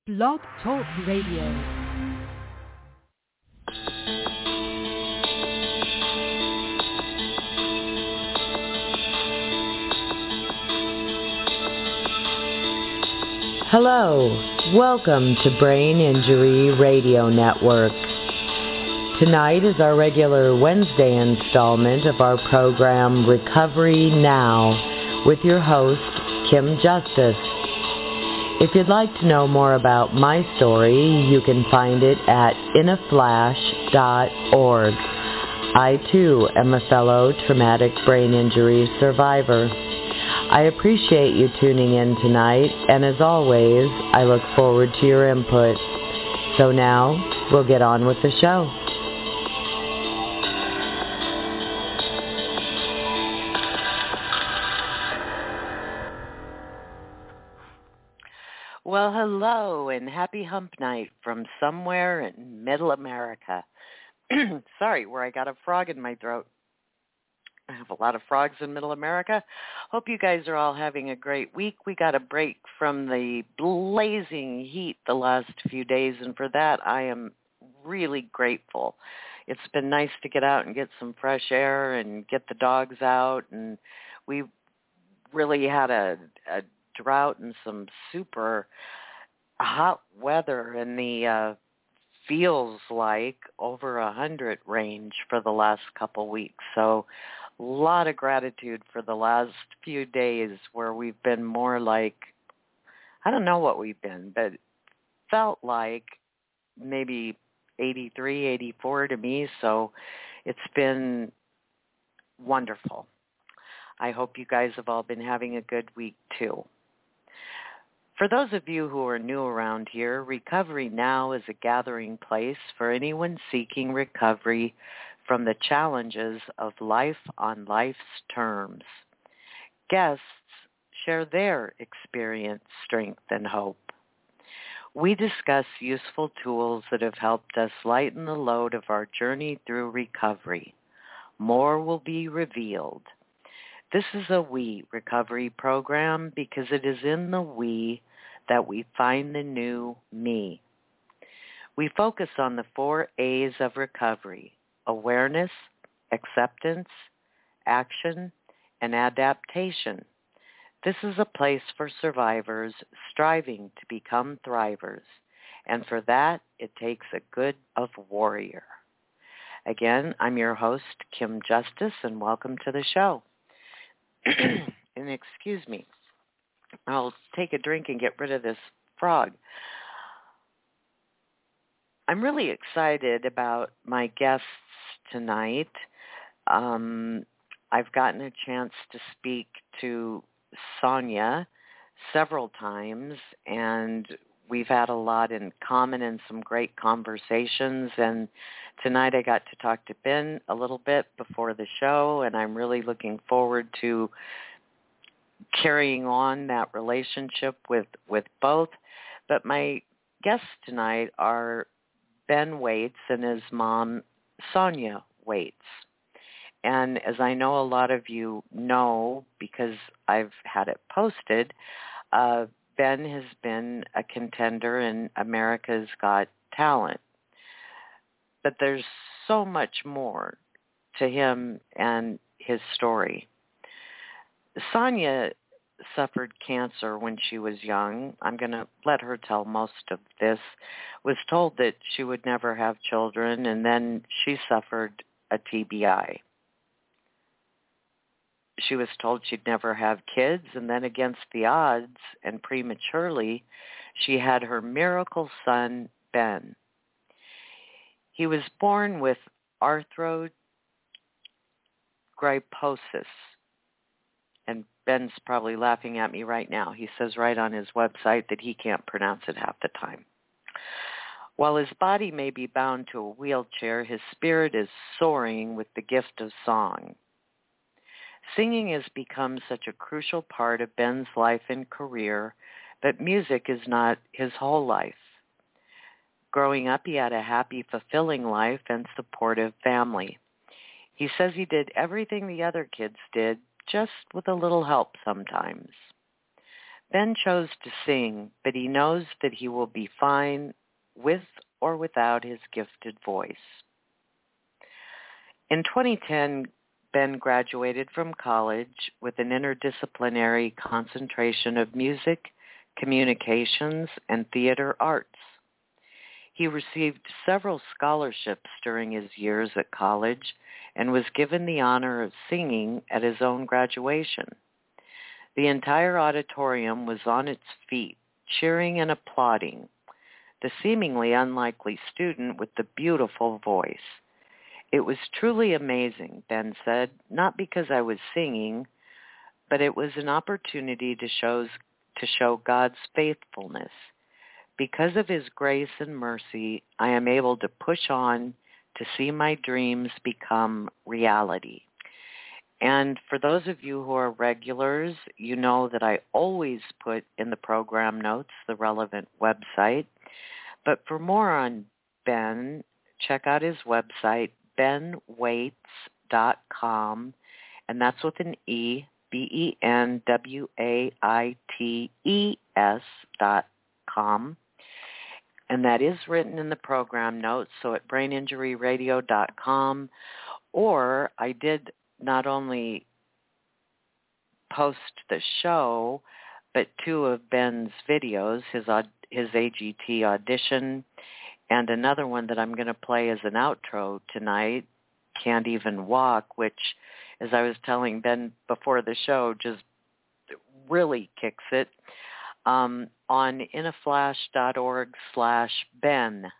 Blog Talk Radio. Hello, welcome to Brain Injury Radio Network. Tonight is our regular Wednesday installment of our program Recovery Now with your host, Kim Justice. If you'd like to know more about my story, you can find it at inaflash.org. I too am a fellow traumatic brain injury survivor. I appreciate you tuning in tonight, and as always, I look forward to your input. So now, we'll get on with the show. Well, hello, and happy hump night from somewhere in Middle America. Sorry, where I got a frog in my throat. I have a lot of frogs in Middle America. Hope you guys are all having a great week. We got a break from the blazing heat the last few days, and for that I am really grateful. It's been nice to get out and get some fresh air and get the dogs out, and we really had a drought and some super hot weather in the feels like over 100 range for the last couple weeks. So a lot of gratitude for the last few days where we've been more like, I don't know what we've been, but felt like maybe 83, 84 to me. So it's been wonderful. I hope you guys have all been having a good week too. For those of you who are new around here, Recovery Now is a gathering place for anyone seeking recovery from the challenges of life on life's terms. Guests share their experience, strength, and hope. We discuss useful tools that have helped us lighten the load of our journey through recovery. More will be revealed. This is a we recovery program because it is in the we that we find the new me. We focus on the 4 A's of recovery: awareness, acceptance, action, and adaptation. This is a place for survivors striving to become thrivers, and for that, it takes a good of warrior. Again, I'm your host, Kim Justice, and welcome to the show. And excuse me, I'll take a drink and get rid of this frog. I'm really excited about my guests tonight. I've gotten a chance to speak to Sonia several times, and we've had a lot in common and some great conversations. And tonight I got to talk to Ben a little bit before the show, and I'm really looking forward to carrying on that relationship with both. But my guests tonight are Ben Waits and his mom, Sonia Waits. And as I know a lot of you know, because I've had it posted, Ben has been a contender in America's Got Talent. But there's so much more to him and his story. Sonia suffered cancer when she was young. I'm going to let her tell most of this. Was told that she would never have children, and then she suffered a TBI. She was told she'd never have kids, and then against the odds and prematurely, she had her miracle son, Ben. He was born with arthrogryposis, and Ben's probably laughing at me right now. He says right on his website that he can't pronounce it half the time. While his body may be bound to a wheelchair, his spirit is soaring with the gift of song. Singing has become such a crucial part of Ben's life and career, but music is not his whole life. Growing up, he had a happy, fulfilling life and supportive family. He says he did everything the other kids did, just with a little help sometimes. Ben chose to sing, but he knows that he will be fine with or without his gifted voice. In 2010, Ben graduated from college with an interdisciplinary concentration of music, communications, and theater arts. He received several scholarships during his years at college and was given the honor of singing at his own graduation. The entire auditorium was on its feet, cheering and applauding the seemingly unlikely student with the beautiful voice. It was truly amazing, Ben said, not because I was singing, but it was an opportunity to show God's faithfulness. Because of his grace and mercy, I am able to push on to see my dreams become reality. And for those of you who are regulars, you know that I always put in the program notes the relevant website. But for more on Ben, check out his website, benwaites.com, and that's with an E, benwaites.com. And that is written in the program notes, so at braininjuryradio.com. Or I did not only post the show, but two of Ben's videos, his AGT audition, and another one that I'm going to play as an outro tonight, Can't Even Walk, which, as I was telling Ben before the show, just really kicks it, on inaflash.org/Ben.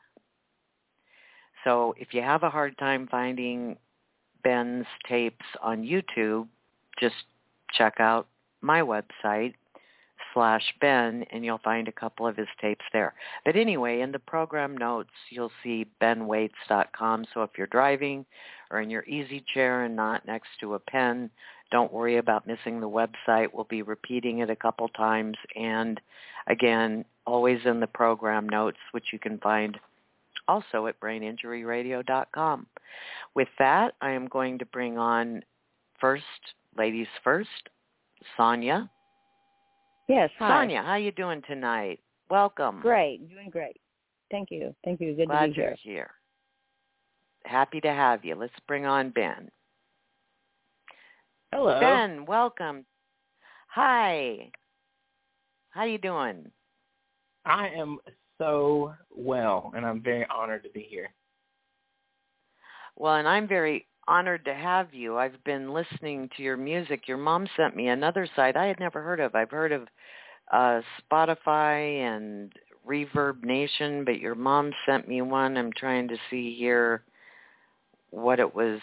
So if you have a hard time finding Ben's tapes on YouTube, just check out my website, /Ben, and you'll find a couple of his tapes there. But anyway, in the program notes, you'll see benwaites.com. So if you're driving or in your easy chair and not next to a pen, don't worry about missing the website. We'll be repeating it a couple times. And again, always in the program notes, which you can find also at braininjuryradio.com. With that, I am going to bring on first, ladies first, Sonia. Yes, hi. Sonia, how you doing tonight? Welcome. Great, doing great. Thank you. Good Glad to be you're here. Happy to have you. Let's bring on Ben. Hello. Ben, welcome. Hi. How you doing? I am so well, and I'm very honored to be here. Well, and I'm very honored to have you. I've been listening to your music. Your mom sent me another site I had never heard of. I've heard of Spotify and Reverb Nation, but your mom sent me one. I'm trying to see here what it was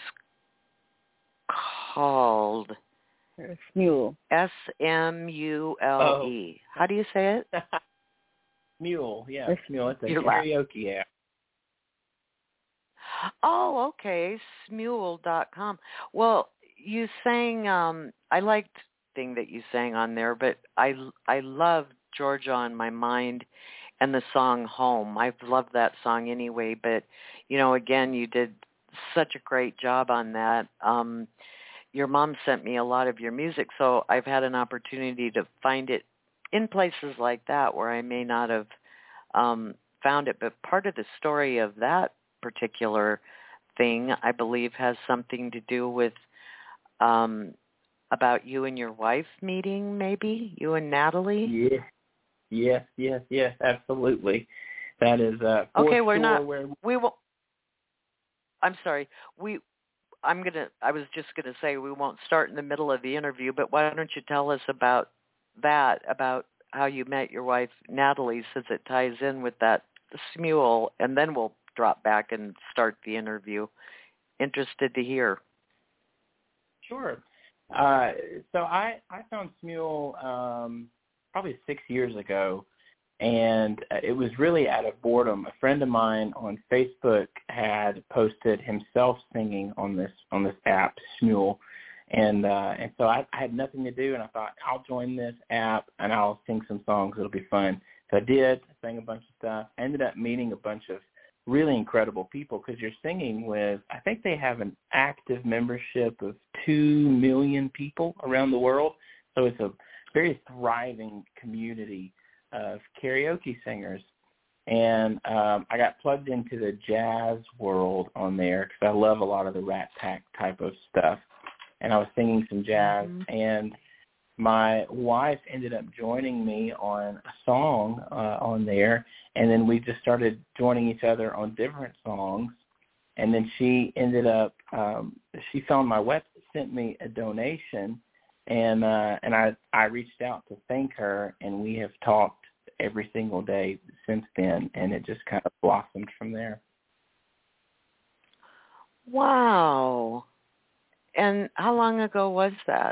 called. Smule. Smule. Oh. How do you say it? Mule, yeah, It's- Smule. It's a You're karaoke app. Oh, okay, smule.com. Well, you sang, I liked the thing that you sang on there, but I love Georgia on My Mind and the song Home. I've loved that song anyway, but, again, you did such a great job on that. Your mom sent me a lot of your music, so I've had an opportunity to find it in places like that where I may not have found it. But part of the story of that particular thing, I believe, has something to do with about you and your wife meeting, maybe? You and Natalie? Yes, absolutely. That is okay, we're not. where We will. I'm sorry. I was just gonna say we won't start in the middle of the interview, but why don't you tell us about that, about how you met your wife Natalie, since it ties in with that Smule, and then we'll drop back and start the interview. Interested to hear. Sure. So I found Smule probably 6 years ago, and it was really out of boredom. A friend of mine on Facebook had posted himself singing on this app, Smule, and so I had nothing to do, and I thought, I'll join this app and I'll sing some songs. It'll be fun. So I did, sang a bunch of stuff. I ended up meeting a bunch of really incredible people because you're singing with, I think they have an active membership of 2 million people around the world. So it's a very thriving community of karaoke singers. And I got plugged into the jazz world on there because I love a lot of the Rat Pack type of stuff. And I was singing some jazz, and my wife ended up joining me on a song on there, and then we just started joining each other on different songs. And then she ended up, she found my website, sent me a donation, and I reached out to thank her, and we have talked every single day since then, and it just kind of blossomed from there. Wow. And how long ago was that?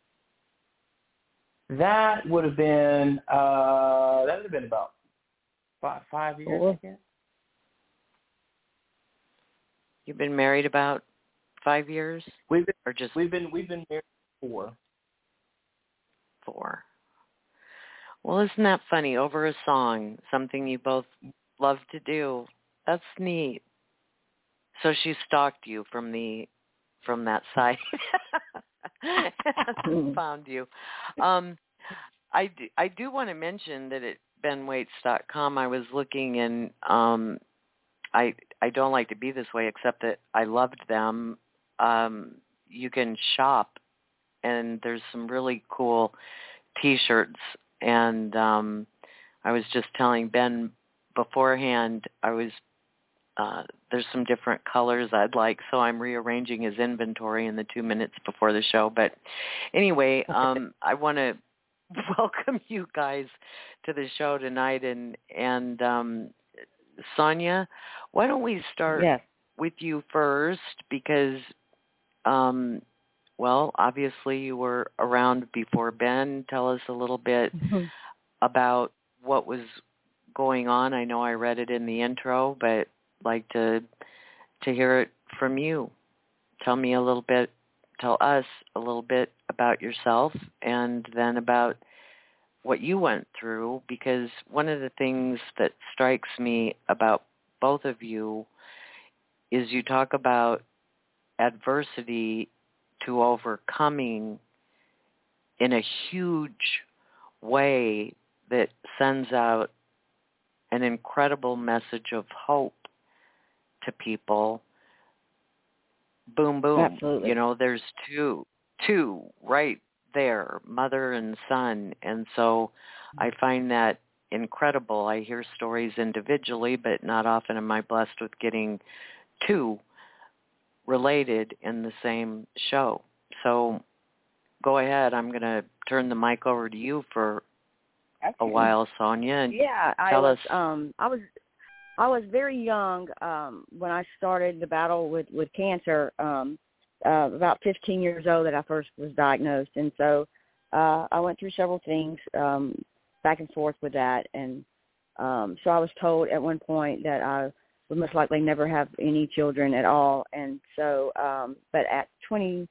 That would have been about five years, I guess. You've been married about 5 years? We've been married 4. 4. Well, isn't that funny? Over a song, something you both love to do. That's neat. So she stalked you from that site. Found you. I do want to mention that at benwaits.com I was looking, and I don't like to be this way, except that I loved them. You can shop, and there's some really cool T-shirts. And I was just telling Ben beforehand, there's some different colors I'd like, so I'm rearranging his inventory in the 2 minutes before the show. But anyway, I want to welcome you guys to the show tonight. And Sonia, why don't we start with you first? Because, well, obviously you were around before Ben. Tell us a little bit about what was going on. I know I read it in the intro, but like to hear it from you. Tell us a little bit about yourself, and then about what you went through, because one of the things that strikes me about both of you is you talk about adversity to overcoming in a huge way that sends out an incredible message of hope to people. Boom, boom. Absolutely. You know, there's two right there, mother and son. And so I find that incredible. I hear stories individually, but not often am I blessed with getting two related in the same show. So go ahead. I'm going to turn the mic over to you for a while, Sonia. And tell us. I was very young when I started the battle with cancer. About 15 years old that I first was diagnosed, and so I went through several things back and forth with that, and so I was told at one point that I would most likely never have any children at all, and so but at 20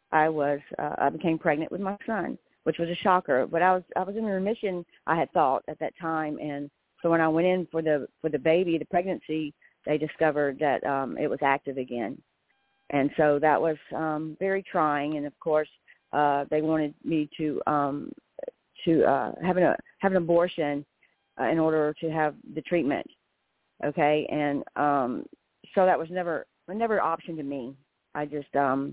I became pregnant with my son, which was a shocker. But I was in remission, I had thought at that time, and so when I went in for the baby, the pregnancy, they discovered that it was active again. And so that was very trying. And of course, they wanted me to have an abortion in order to have the treatment. Okay, and so that was never an option to me. I just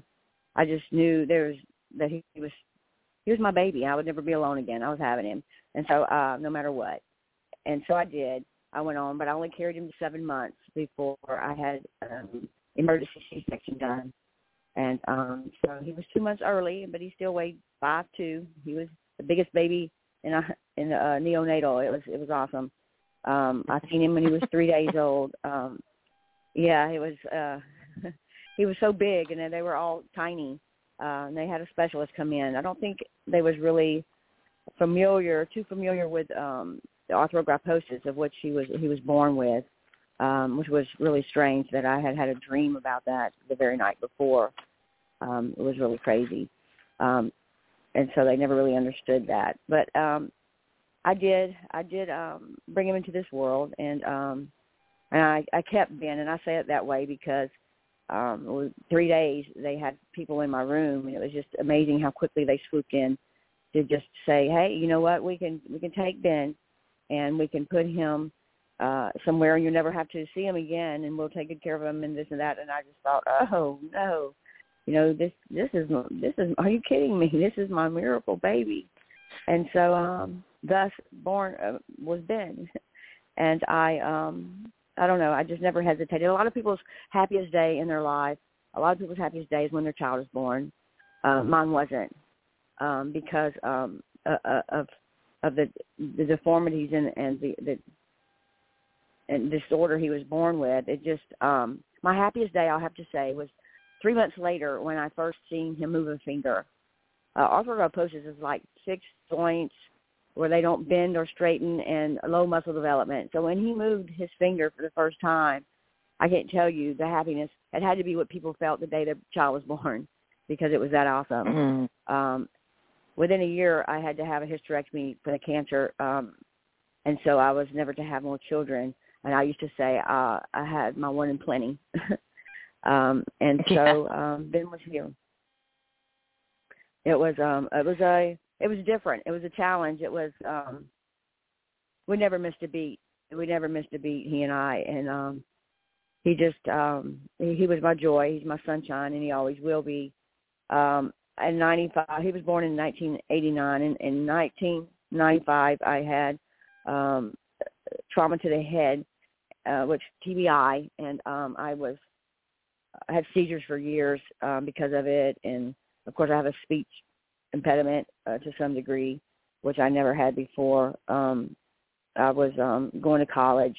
knew that he was my baby. I would never be alone again. I was having him, and so no matter what. And so I did. I went on, but I only carried him to 7 months before I had emergency C-section done. And so he was 2 months early, but he still weighed 5'2". He was the biggest baby in neonatal. It was awesome. I seen him when he was 3 days old. It was he was so big, and they were all tiny. And they had a specialist come in. I don't think they was really too familiar with the arthrogryposis of which he was born with, which was really strange that I had a dream about that the very night before. It was really crazy. And so they never really understood that. But I did bring him into this world, and I kept Ben, and I say it that way because 3 days they had people in my room, and it was just amazing how quickly they swooped in to just say, hey, you know what, we can take Ben and we can put him somewhere and you'll never have to see him again and we'll take good care of him and this and that. And I just thought, oh, no, you know, this is, are you kidding me? This is my miracle baby. And so thus born was Ben. And I don't know, I just never hesitated. A lot of people's happiest day in their life, a lot of people's happiest day is when their child is born. Mine wasn't because of the deformities and the disorder he was born with. It just my happiest day, I'll have to say, was 3 months later when I first seen him move a finger. Arthrogryposis is like 6 joints where they don't bend or straighten and low muscle development. So when he moved his finger for the first time, I can't tell you the happiness. It had to be what people felt the day the child was born because it was that awesome. Mm-hmm. Within a year, I had to have a hysterectomy for the cancer, and so I was never to have more children. And I used to say I had my one in plenty. And so Ben was here. It was different. It was a challenge. It was we never missed a beat. He and I, and he just he was my joy. He's my sunshine, and he always will be. At 95, he was born in 1989. In 1995, I had trauma to the head, which TBI, and I had seizures for years because of it, and of course I have a speech impediment to some degree, which I never had before. I was going to college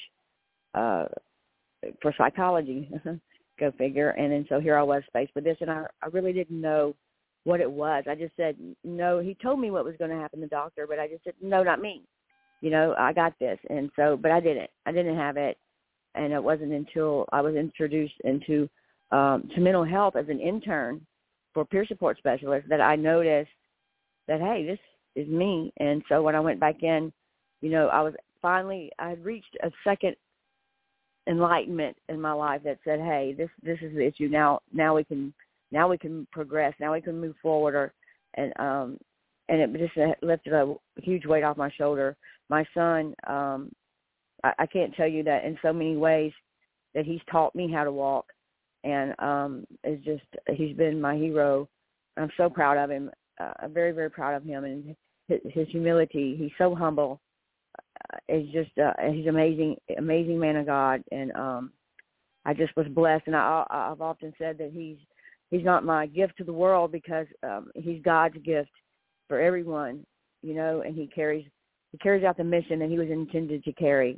for psychology, go figure, and then so here I was faced with this, and I really didn't know what it was. I just said, no, he told me what was going to happen, the doctor, but I just said, no, not me. You know, I got this. And so, but I didn't have it. And it wasn't until I was introduced into to mental health as an intern for peer support specialist that I noticed that, hey, this is me. And so when I went back in, you know, I had reached a second enlightenment in my life that said, hey, this is the issue. Now we can progress. Now we can move forward. And it just lifted a huge weight off my shoulder. My son, I can't tell you that in so many ways that he's taught me how to walk, and he's been my hero. I'm so proud of him. I'm very, very proud of him and his humility. He's so humble. He's amazing man of God, and I just was blessed. And I've often said that he's not my gift to the world because he's God's gift for everyone, you know, and he carries out the mission that he was intended to carry.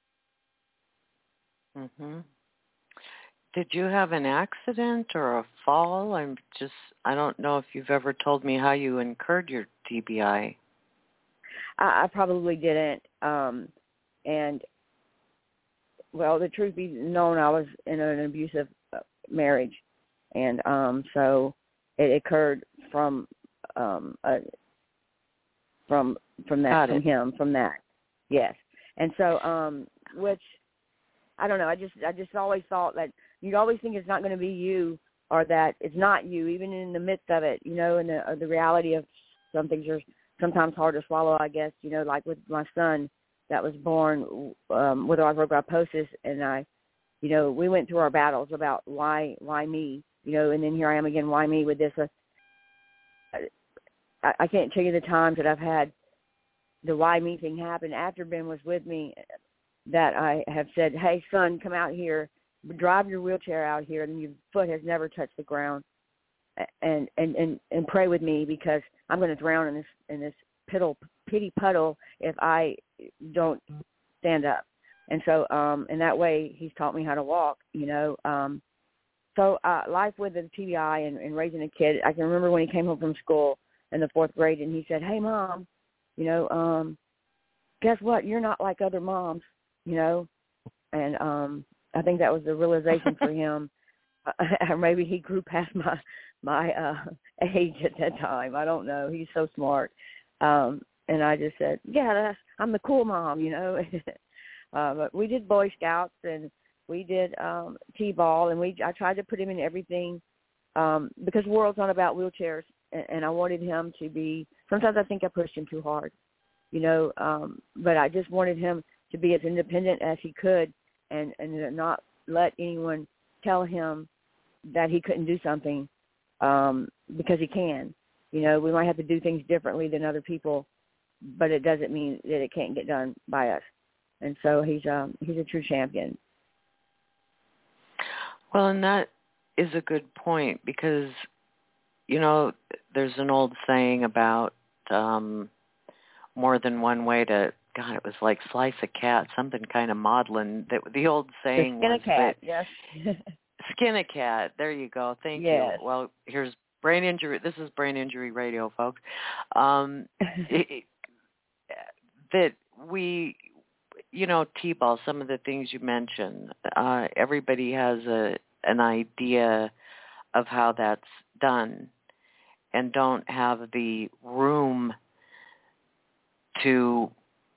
Mm-hmm. Did you have an accident or a fall? I don't know if you've ever told me how you incurred your TBI. I probably didn't. And, well, the truth be known, I was in an abusive marriage. And so it occurred from that, from that. Yes. And so, which, I don't know, I just always thought that you always think it's not going to be you or that it's not you, even in the midst of it, you know, and the reality of some things are sometimes hard to swallow, I guess, you know, like with my son that was born with arthrogryposis, and I, you know, we went through our battles about why me, you know, and then here I am again, why me with this? I can't tell you the times that I've had the why me thing happen after Ben was with me, that I have said, hey, son, come out here, drive your wheelchair out here, and your foot has never touched the ground, and pray with me because I'm going to drown in this pity puddle if I don't stand up. And so in that way, he's taught me how to walk, you know. So life with the TBI and raising a kid, I can remember when he came home from school in the 4th grade and he said, hey, Mom, you know, guess what? You're not like other moms, you know. And I think that was the realization for him. Or maybe he grew past my age at that time. I don't know. He's so smart. And I just said, yeah, I'm the cool mom, you know. But we did Boy Scouts and we did T-ball, and I tried to put him in everything because the world's not about wheelchairs, and I wanted him to be sometimes I think I pushed him too hard, but I just wanted him to be as independent as he could and not let anyone tell him that he couldn't do something because he can. We might have to do things differently than other people, but it doesn't mean that it can't get done by us. And so he's a true champion. Well, and that is a good point because, there's an old saying about more than one way to, God, it was like slice a cat, something kind of maudlin. That the old saying skin was a cat, that, yes. Skin a cat. There you go. Thank yes. you. Well, here's brain injury. This is brain injury radio, folks. That we, T-ball, some of the things you mentioned, everybody has an idea of how that's done and don't have the room to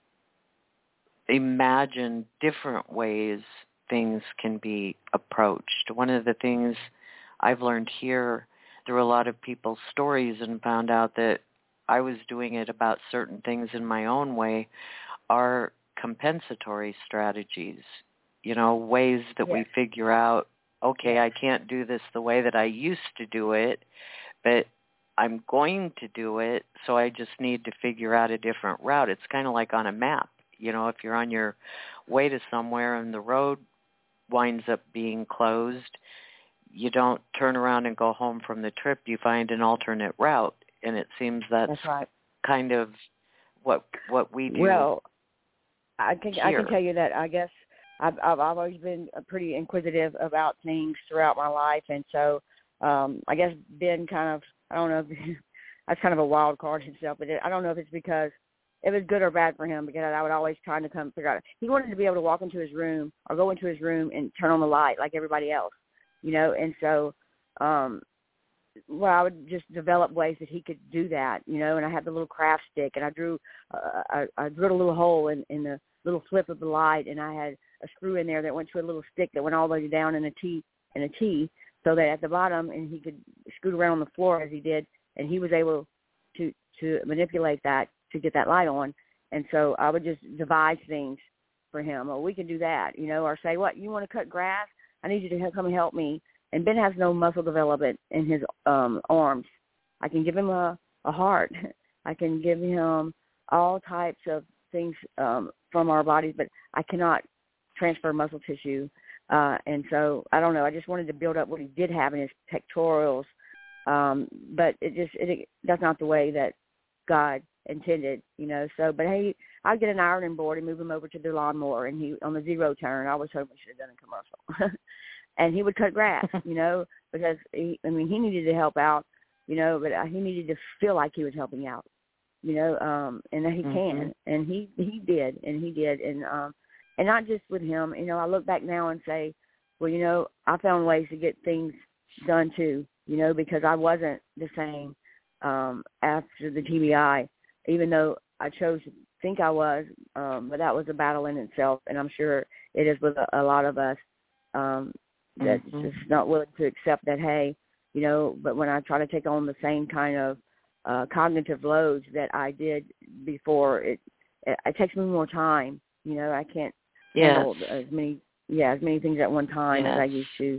imagine different ways things can be approached. One of the things I've learned here through a lot of people's stories and found out that I was doing it about certain things in my own way are compensatory strategies, ways that we figure out, okay, I can't do this the way that I used to do it, but I'm going to do it, so I just need to figure out a different route. It's kind of like on a map. If you're on your way to somewhere and the road winds up being closed, you don't turn around and go home from the trip. You find an alternate route, and it seems that's right. kind of what we do. Well, I can tell you that I guess I've always been pretty inquisitive about things throughout my life, and so I guess Ben kind of, I don't know if that's kind of a wild card himself, but I don't know if it's because it was good or bad for him, because I would always try to come figure out. He wanted to be able to walk into his room or go into his room and turn on the light like everybody else, and so I would just develop ways that he could do that, and I had the little craft stick, and I drilled a little hole in the little flip of the light, and I had a screw in there that went to a little stick that went all the way down in a T, so that at the bottom, and he could scoot around on the floor as he did, and he was able to manipulate that to get that light on. And so I would just devise things for him. Oh, we can do that, or say, what, you want to cut grass? I need you to come and help me. And Ben has no muscle development in his arms. I can give him a heart. I can give him all types of things from our bodies, but I cannot transfer muscle tissue. And so, I don't know, I just wanted to build up what he did have in his pectorals. But that's not the way that God intended, So, but hey, I'd get an ironing board and move him over to the lawnmower, and he, on the zero turn, I was hoping we should have done a commercial. And he would cut grass, because he needed to help out, but he needed to feel like he was helping out, and that he can, and he did, and not just with him. I look back now and say, well, I found ways to get things done too, because I wasn't the same after the TBI, even though I chose to think I was, but that was a battle in itself, and I'm sure it is with a lot of us. That's just not willing to accept that, hey, but when I try to take on the same kind of cognitive loads that I did before, it takes me more time. I can't handle as many things at one time as I used to.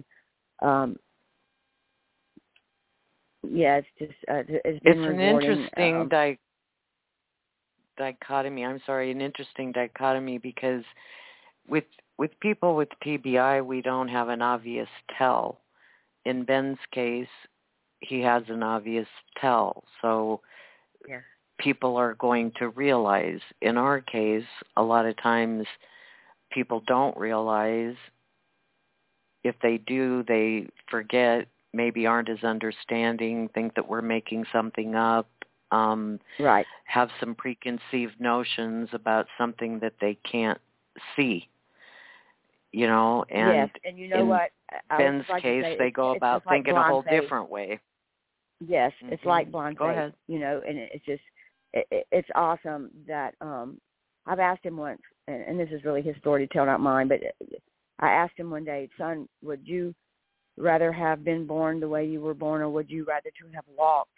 It's just it's been an rewarding. Interesting dichotomy. I'm sorry, an interesting dichotomy, because with people with TBI, we don't have an obvious tell. In Ben's case, he has an obvious tell. So people are going to realize. In our case, a lot of times people don't realize. If they do, they forget, maybe aren't as understanding, think that we're making something up, have some preconceived notions about something that they can't see. And yes, and what? Ben's case, they go about thinking a whole different way. Yes, it's like blind faith. Go ahead. And it's just, it's awesome that I've asked him once, and this is really his story to tell, not mine, but I asked him one day, son, would you rather have been born the way you were born, or would you rather to have walked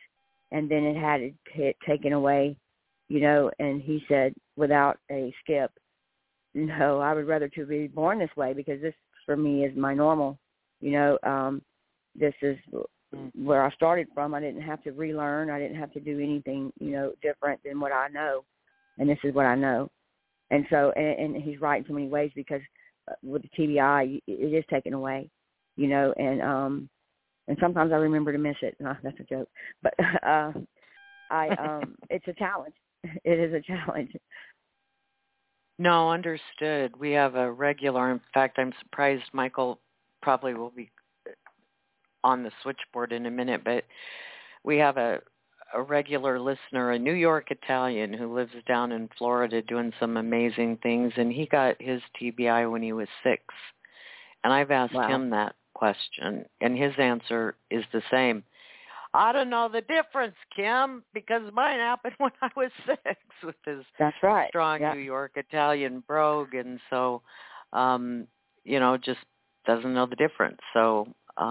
and then it had it taken away, and he said without a skip, no, I would rather to be born this way because this for me is my normal, this is where I started from. I didn't have to relearn. I didn't have to do anything, different than what I know, and this is what I know. And so, and he's right in so many ways because with the TBI, it is taken away, and sometimes I remember to miss it. No, that's a joke, but it's a challenge. It is a challenge. No, understood. We have a regular. In fact, I'm surprised Michael probably will be on the switchboard in a minute, but we have a regular listener, a New York Italian who lives down in Florida doing some amazing things, and he got his TBI when he was 6. And I've asked him that question, and his answer is the same. I don't know the difference, Kim, because mine happened when I was 6 with his strong New York Italian brogue, and so, just doesn't know the difference. So,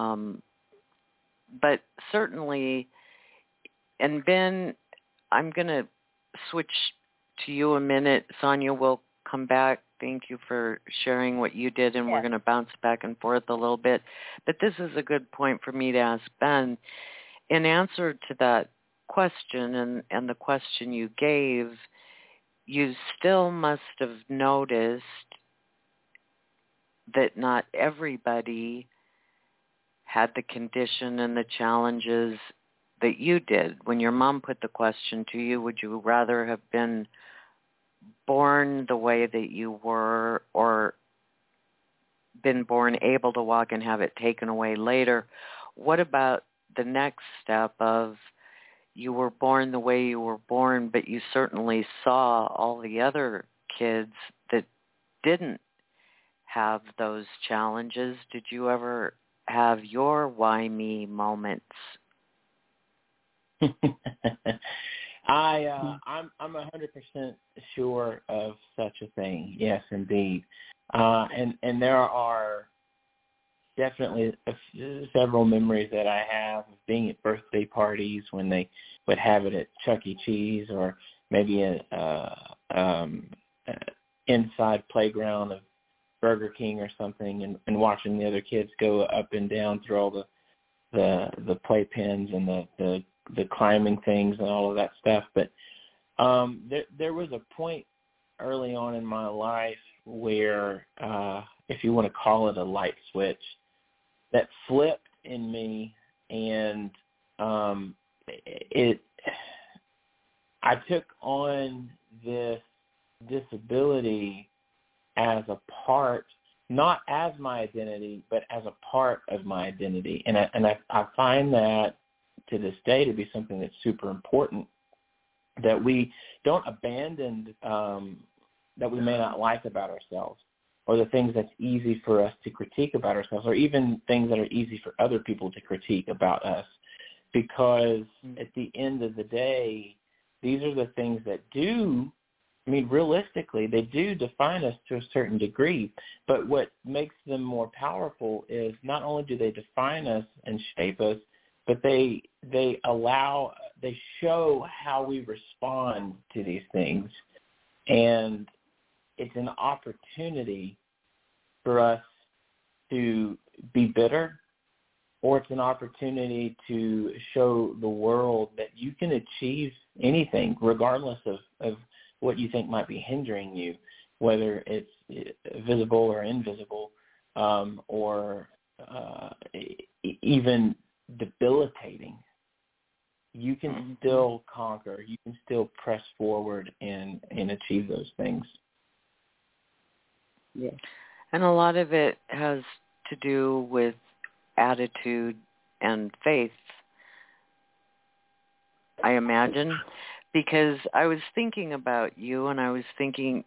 but certainly, and Ben, I'm going to switch to you a minute. Sonia will come back. Thank you for sharing what you did, and we're going to bounce back and forth a little bit. But this is a good point for me to ask Ben. In answer to that question and the question you gave, you still must have noticed that not everybody had the condition and the challenges that you did. When your mom put the question to you, would you rather have been born the way that you were or been born able to walk and have it taken away later? What about the next step of you were born the way you were born, but you certainly saw all the other kids that didn't have those challenges? Did you ever have your why me moments? I'm 100% sure of such a thing. Yes, indeed. And there are definitely several memories that I have of being at birthday parties when they would have it at Chuck E. Cheese or maybe inside playground of Burger King or something, and watching the other kids go up and down through all the playpens and the climbing things and all of that stuff. But there was a point early on in my life where, if you want to call it a light switch, that flipped in me, and I took on this disability as a part, not as my identity, but as a part of my identity. And I find that to this day to be something that's super important, that we don't abandon that we may not like about ourselves, or the things that's easy for us to critique about ourselves, or even things that are easy for other people to critique about us. Because at the end of the day, these are the things that realistically, they do define us to a certain degree. But what makes them more powerful is not only do they define us and shape us, but they show how we respond to these things. And it's an opportunity for us to be bitter, or it's an opportunity to show the world that you can achieve anything regardless of what you think might be hindering you, whether it's visible or invisible, or even debilitating. You can still conquer. You can still press forward and achieve those things. Yeah. And a lot of it has to do with attitude and faith, I imagine, because I was thinking about you, and I was thinking,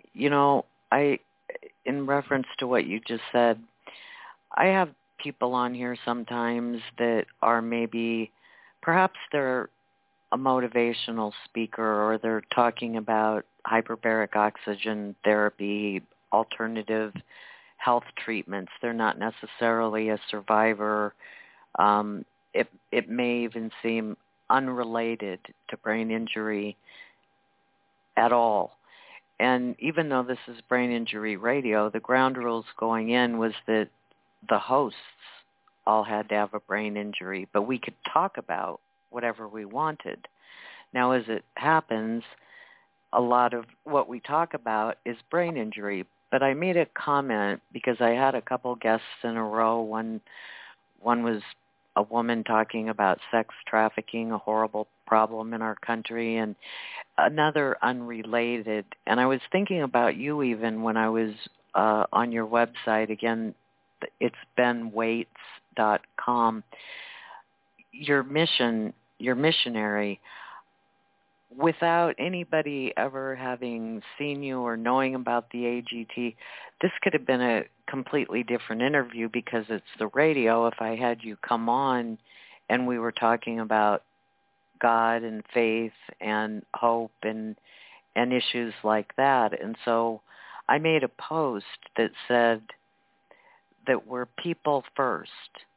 in reference to what you just said, I have people on here sometimes that are perhaps they're a motivational speaker, or they're talking about hyperbaric oxygen therapy, alternative health treatments. They're not necessarily a survivor. It may even seem unrelated to brain injury at all. And even though this is Brain Injury Radio, the ground rules going in was that the hosts all had to have a brain injury, but we could talk about whatever we wanted. Now, as it happens, a lot of what we talk about is brain injury, but I made a comment because I had a couple guests in a row. One was a woman talking about sex trafficking, a horrible problem in our country, and another unrelated. And I was thinking about you even when I was on your website. Again, it's benwaits.com. Your mission, your missionary, without anybody ever having seen you or knowing about the AGT, this could have been a completely different interview because it's the radio. If I had you come on and we were talking about God and faith and hope and issues like that. And so I made a post that said that we're people first,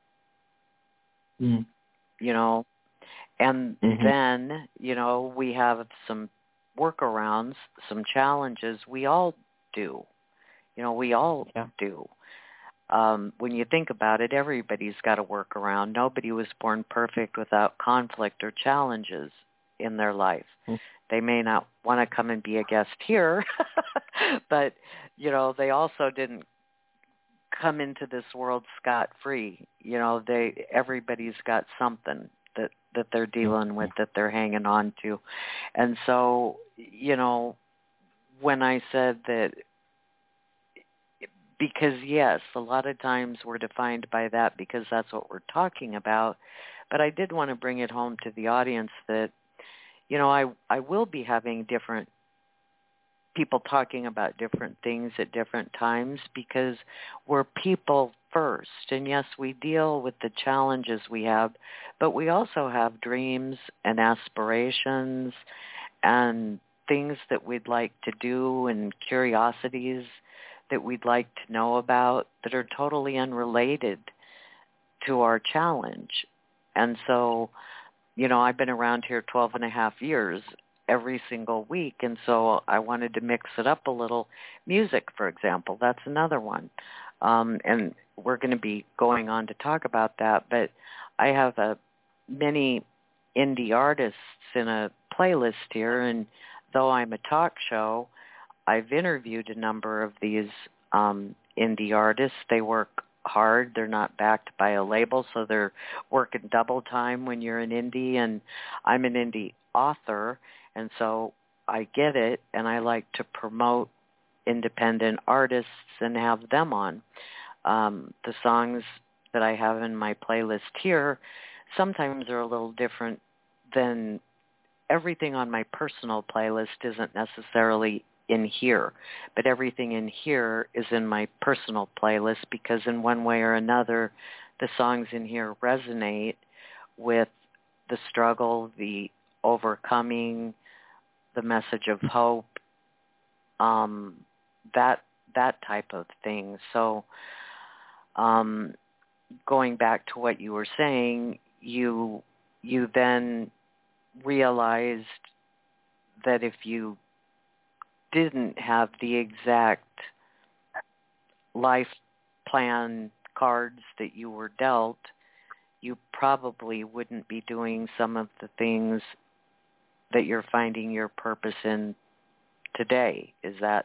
you know, and then, you know, we have some workarounds, some challenges. We all do. You know, we all do. When you think about it, everybody's got a workaround. Nobody was born perfect without conflict or challenges in their life. They may not want to come and be a guest here, but, you know, they also didn't come into this world scot-free. You know, everybody's got something that they're dealing with, that they're hanging on to. And so, you know, when I said that, because yes, a lot of times we're defined by that because that's what we're talking about, but I did want to bring it home to the audience that, you know, I will be having different people talking about different things at different times because we're people first. And yes, we deal with the challenges we have, but we also have dreams and aspirations and things that we'd like to do and curiosities that we'd like to know about that are totally unrelated to our challenge. And so, you know, I've been around here 12 and a half years every single week, and so I wanted to mix it up a little. Music, for example, that's another one. And we're going to be going on to talk about that, but I have many indie artists in a playlist here, and though I'm a talk show, I've interviewed a number of these indie artists. They work hard. They're not backed by a label, so they're working double time when you're an indie, and I'm an indie author, and so I get it, and I like to promote independent artists and have them on. The songs that I have in my playlist here sometimes are a little different than everything on my personal playlist isn't necessarily in here, but everything in here is in my personal playlist because in one way or another, the songs in here resonate with the struggle, the overcoming, the message of hope, that type of thing. So going back to what you were saying, you then realized that if you didn't have the exact life plan cards that you were dealt, you probably wouldn't be doing some of the things that you're finding your purpose in today. Is that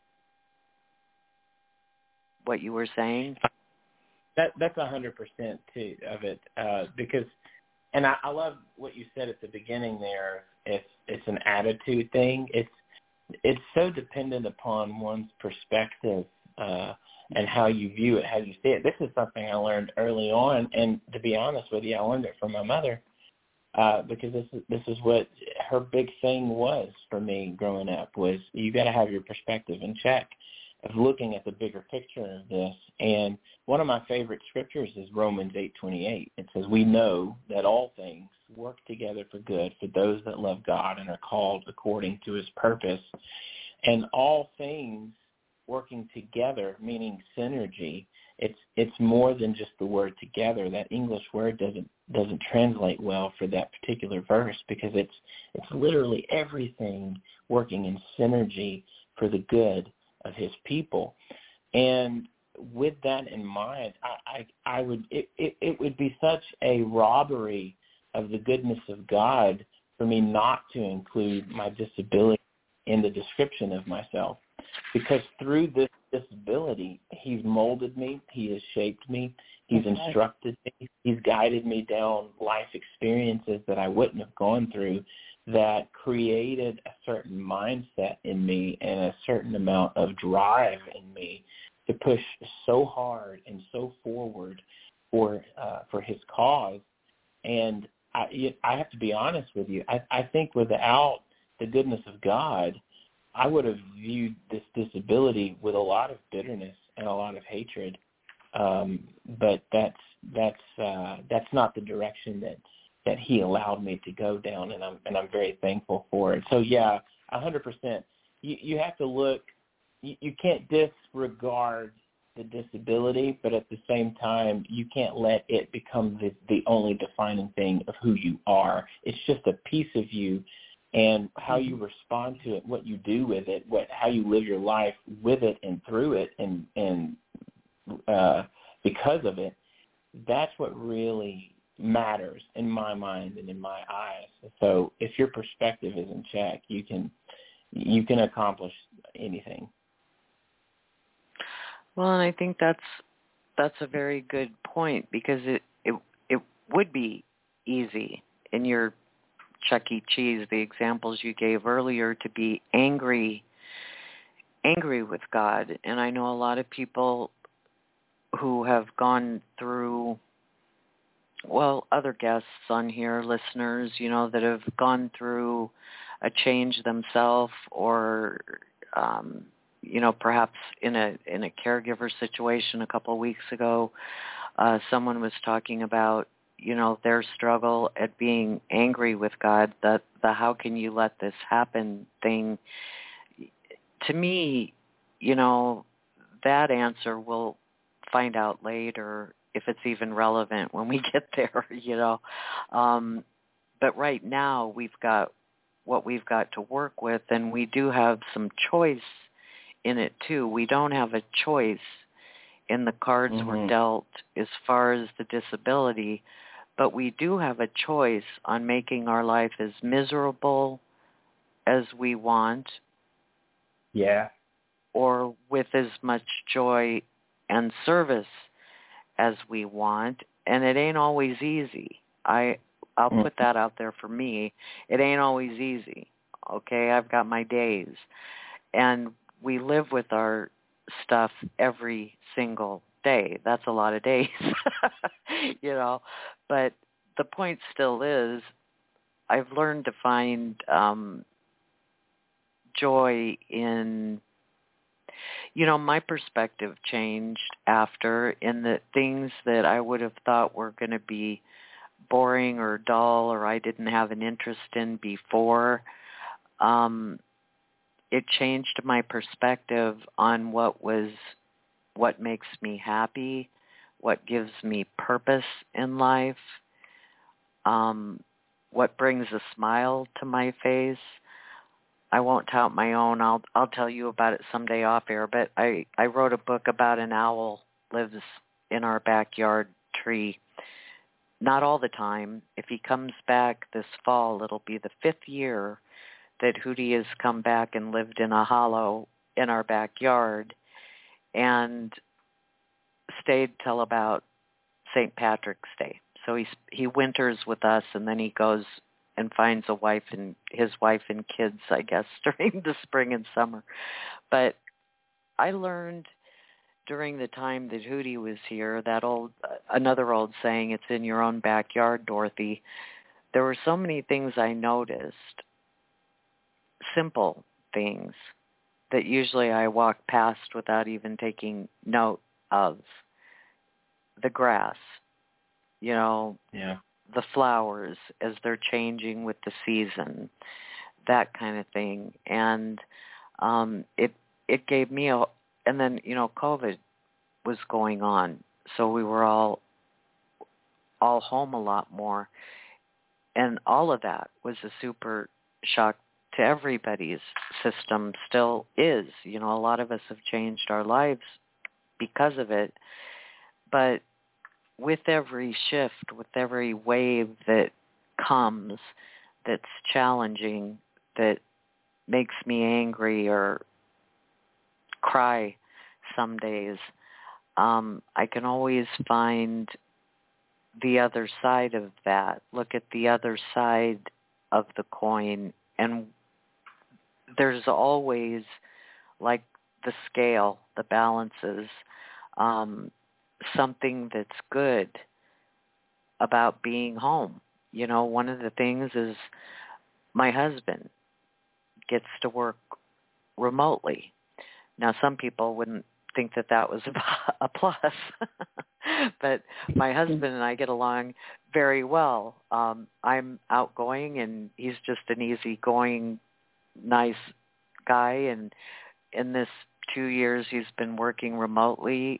what you were saying? That's 100% too of it, because, and I love what you said at the beginning there. It's an attitude thing. It's so dependent upon one's perspective and how you view it, how you see it. This is something I learned early on, and to be honest with you, I learned it from my mother because this is what her big thing was for me growing up, was you got to have your perspective in check of looking at the bigger picture of this. And one of my favorite scriptures is Romans 8:28. It says, "We know that all things work together for good for those that love God and are called according to his purpose." And all things working together, meaning synergy. It's more than just the word together. That English word doesn't translate well for that particular verse, because it's literally everything working in synergy for the good of his people. And with that in mind, it would be such a robbery of the goodness of God for me not to include my disability in the description of myself, because through this disability, he's molded me, he has shaped me, he's instructed me, he's guided me down life experiences that I wouldn't have gone through, that created a certain mindset in me and a certain amount of drive in me to push so hard and so forward for his cause. And I have to be honest with you, I think without the goodness of God, I would have viewed this disability with a lot of bitterness and a lot of hatred. But that's not the direction that he allowed me to go down, and I'm very thankful for it. So yeah, 100%. You have to look. You can't disregard the disability, but at the same time, you can't let it become the only defining thing of who you are. It's just a piece of you, and how you respond to it, what you do with it, how you live your life with it and through it, and because of it, that's what really matters in my mind and in my eyes. So if your perspective is in check, you can accomplish anything. Well, and I think that's a very good point, because it would be easy in your Chuck E. Cheese, the examples you gave earlier, to be angry with God. And I know a lot of people who have gone through, well, other guests on here, listeners, that have gone through a change themselves, or perhaps in a caregiver situation a couple of weeks ago, someone was talking about, their struggle at being angry with God, the how can you let this happen thing. To me, that answer we'll find out later if it's even relevant when we get there, But right now we've got what we've got to work with, and we do have some choice in it too. We don't have a choice in the cards we're dealt as far as the disability, but we do have a choice on making our life as miserable as we want. Yeah. Or with as much joy and service as we want. And it ain't always easy. I'll put that out there for me. It ain't always easy. Okay, I've got my days. And we live with our stuff every single day. That's a lot of days, But the point still is, I've learned to find joy in, my perspective changed after, in the things that I would have thought were going to be boring or dull, or I didn't have an interest in before. It changed my perspective on what makes me happy, what gives me purpose in life, what brings a smile to my face. I won't tout my own. I'll tell you about it someday off air, but I wrote a book about an owl lives in our backyard tree. Not all the time. If he comes back this fall, it'll be the 5th year that Hootie has come back and lived in a hollow in our backyard, and stayed till about St. Patrick's Day. So he winters with us, and then he goes and finds his wife and kids, I guess, during the spring and summer. But I learned during the time that Hootie was here, another old saying, it's in your own backyard, Dorothy. There were so many things I noticed, simple things, that usually I walk past without even taking note of. The grass, the flowers as they're changing with the season, that kind of thing. And it gave me and then, COVID was going on. So we were all home a lot more. And all of that was a super shock to everybody's system, still is. A lot of us have changed our lives because of it. But with every shift, with every wave that comes that's challenging, that makes me angry or cry some days, I can always find the other side of that, look at the other side of the coin, and there's always, like the scale, the balances, something that's good about being home. One of the things is my husband gets to work remotely. Now, some people wouldn't think that was a plus, but my husband and I get along very well. I'm outgoing, and he's just an easygoing, nice guy. And in this 2 years he's been working remotely,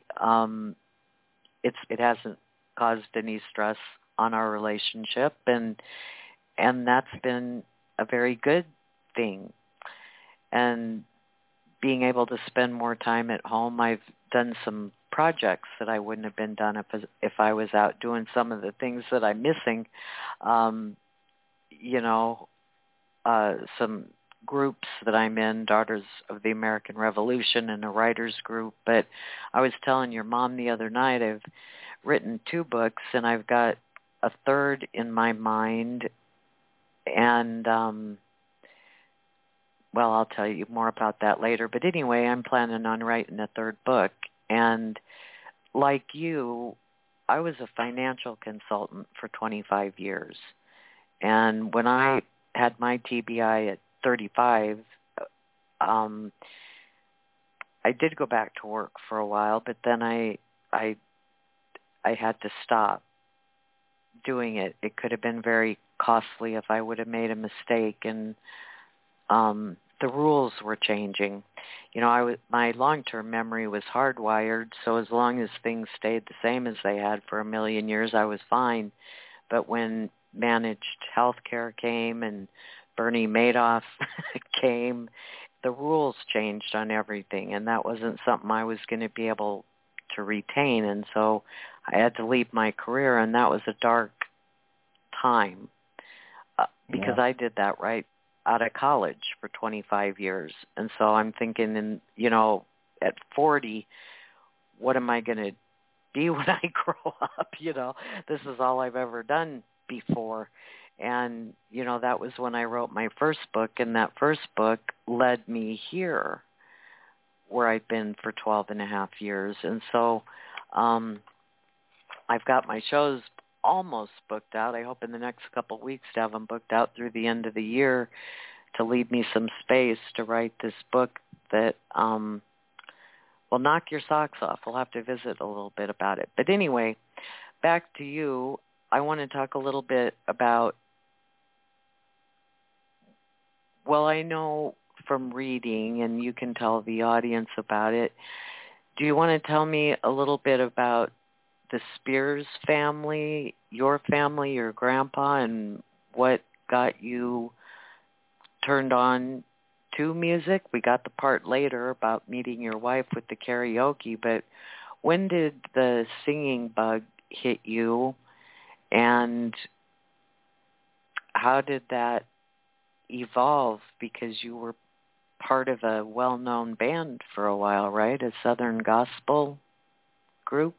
it hasn't caused any stress on our relationship, and that's been a very good thing. And being able to spend more time at home, I've done some projects that I wouldn't have been done if I was out doing some of the things that I'm missing. Some groups that I'm in, Daughters of the American Revolution, and a writers group. But I was telling your mom the other night, I've written 2 books, and I've got a third in my mind. And well, I'll tell you more about that later. But anyway, I'm planning on writing a 3rd book. And like you, I was a financial consultant for 25 years. And when I had my TBI at 35, I did go back to work for a while, but then I had to stop doing it. It could have been very costly if I would have made a mistake, and the rules were changing. My long-term memory was hardwired, so as long as things stayed the same as they had for a million years, I was fine. But when managed healthcare came and Bernie Madoff came, the rules changed on everything, and that wasn't something I was going to be able to retain. And so I had to leave my career, and that was a dark time because I did that right out of college for 25 years. And so I'm thinking, at 40, what am I going to be when I grow up? This is all I've ever done before. And, that was when I wrote my first book, and that first book led me here where I've been for 12 and a half years. And so I've got my shows almost booked out. I hope in the next couple of weeks to have them booked out through the end of the year to leave me some space to write this book that will knock your socks off. We'll have to visit a little bit about it. But anyway, back to you. I want to talk a little bit about, well, I know from reading, and you can tell the audience about it. Do you want to tell me a little bit about the Spears family, your grandpa, and what got you turned on to music? We got the part later about meeting your wife with the karaoke, but when did the singing bug hit you, and how did that evolve? Because you were part of a well-known band for a while, right? A Southern gospel group?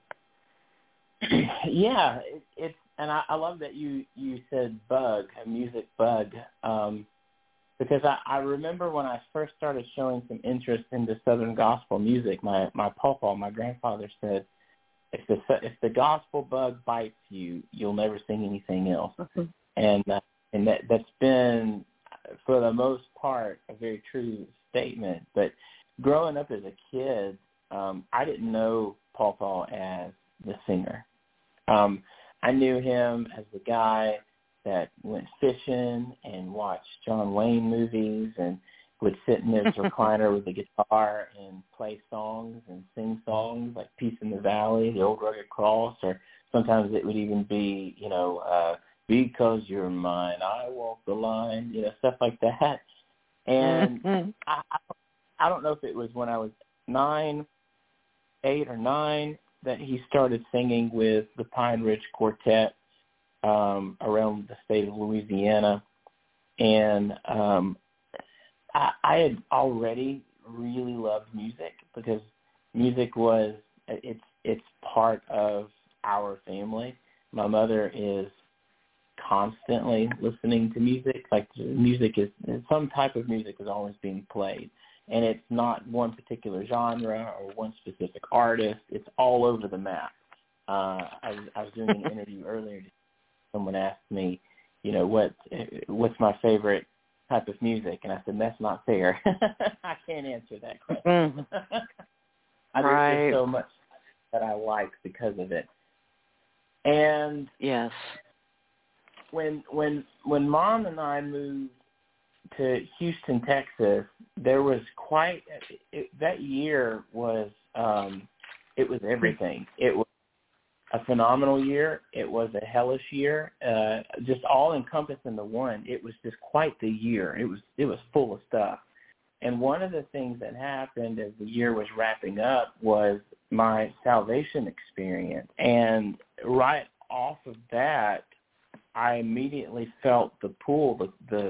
Yeah, it's and I love that you said bug, a music bug, because I remember when I first started showing some interest into Southern gospel music, my pawpaw, my grandfather said, if the gospel bug bites you, you'll never sing anything else. Mm-hmm. And that's been, for the most part, a very true statement. But growing up as a kid, I didn't know Pawpaw as the singer. I knew him as the guy that went fishing and watched John Wayne movies and would sit in his recliner with the guitar and play songs and sing songs like Peace in the Valley, The Old Rugged Cross, or sometimes it would even be, Because You're Mine, I Walk the Line, stuff like that. And I don't know if it was when I was 8 or 9 that he started singing with the Pine Ridge Quartet around the state of Louisiana. And I had already really loved music because music was it's part of our family. My mother is constantly listening to music. Like music is some type of music is always being played, and it's not one particular genre or one specific artist. It's all over the map. I was doing an interview earlier. Someone asked me, what's my favorite type of music, and I said that's not fair. I can't answer that question. There's so much that I like because of it. And yes, when Mom and I moved to Houston, Texas, there was that year was it was everything. It was a phenomenal year. It was a hellish year, just all encompassed into one. It was just quite the year. It was full of stuff. And one of the things that happened as the year was wrapping up was my salvation experience. And right off of that, I immediately felt the pull,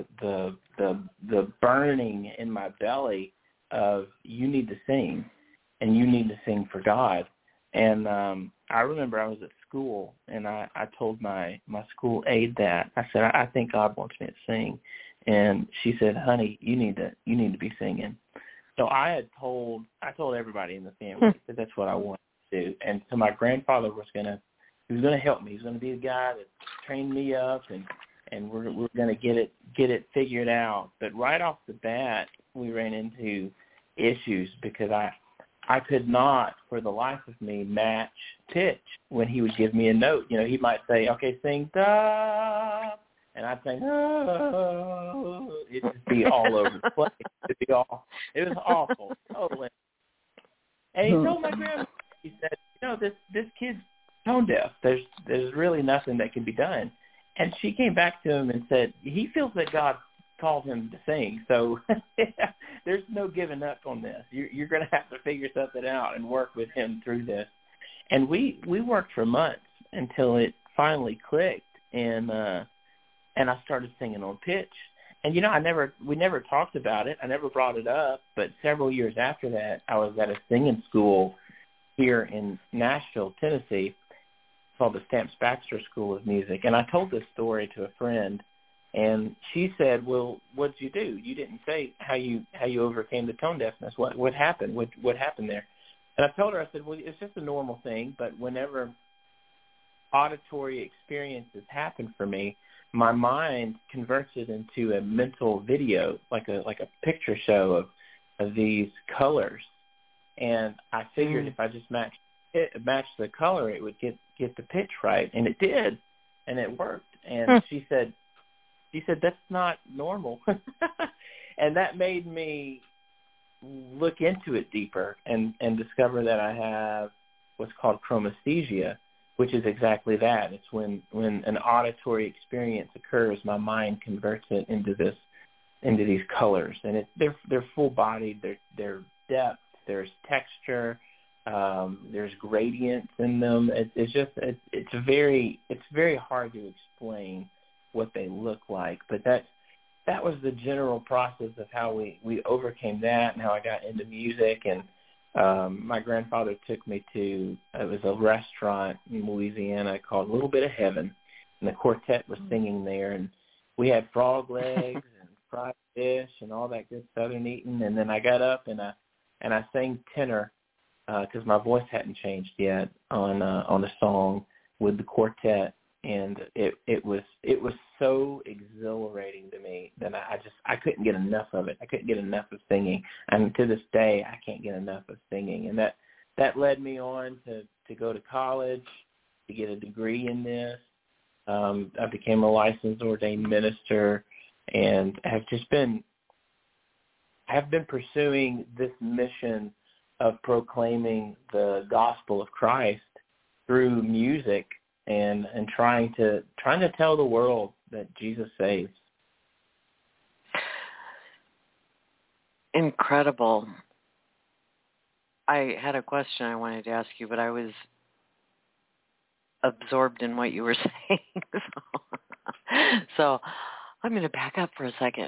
the burning in my belly of you need to sing, and you need to sing for God. And I remember I was at school, and I told my school aide that. I said, I think God wants me to sing. And she said, honey, you need to be singing. So I told everybody in the family that that's what I wanted to do. And so my grandfather was going to help me. He's going to be the guy that trained me up, and we're going to get it figured out. But right off the bat, we ran into issues because I could not, for the life of me, match pitch when he would give me a note. He might say, okay, sing da, and I'd say, oh. It'd just be all over the place. It was awful. Totally. And he told my grandma, he said, this kid's tone deaf. There's really nothing that can be done. And she came back to him and said, he feels that God called him to sing, so there's no giving up on this. You're going to have to figure something out and work with him through this. And we worked for months until it finally clicked, and I started singing on pitch. And we never talked about it. I never brought it up. But several years after that, I was at a singing school here in Nashville, Tennessee, called the Stamps Baxter School of Music. And I told this story to a friend. And she said, well, what did you do? You didn't say how you overcame the tone deafness. What happened? What happened there? And I told her, I said, well, it's just a normal thing, but whenever auditory experiences happen for me, my mind converts it into a mental video, like a picture show of these colors. And I figured if I just matched the color, it would get the pitch right. And it did. And it worked. And she said, that's not normal. And that made me look into it deeper and discover that I have what's called chromesthesia, which is exactly that. It's when an auditory experience occurs, my mind converts it into these colors. And they're full-bodied, they're depth, there's texture, there's gradients in them. It's very hard to explain what they look like, but that was the general process of how we overcame that and how I got into music. And my grandfather took me to, it was a restaurant in Louisiana called Little Bit of Heaven, and the quartet was singing there, and we had frog legs and fried fish and all that good Southern eating. And then I got up and I sang tenor because my voice hadn't changed yet on a song with the quartet. And it was so exhilarating to me that I couldn't get enough of it. I couldn't get enough of singing, and to this day I can't get enough of singing. And that led me on to go to college to get a degree in this. I became a licensed ordained minister, and have just been have been pursuing this mission of proclaiming the gospel of Christ through music and trying to tell the world that Jesus saves. Incredible. I had a question I wanted to ask you, but I was absorbed in what you were saying. So I'm going to back up for a second.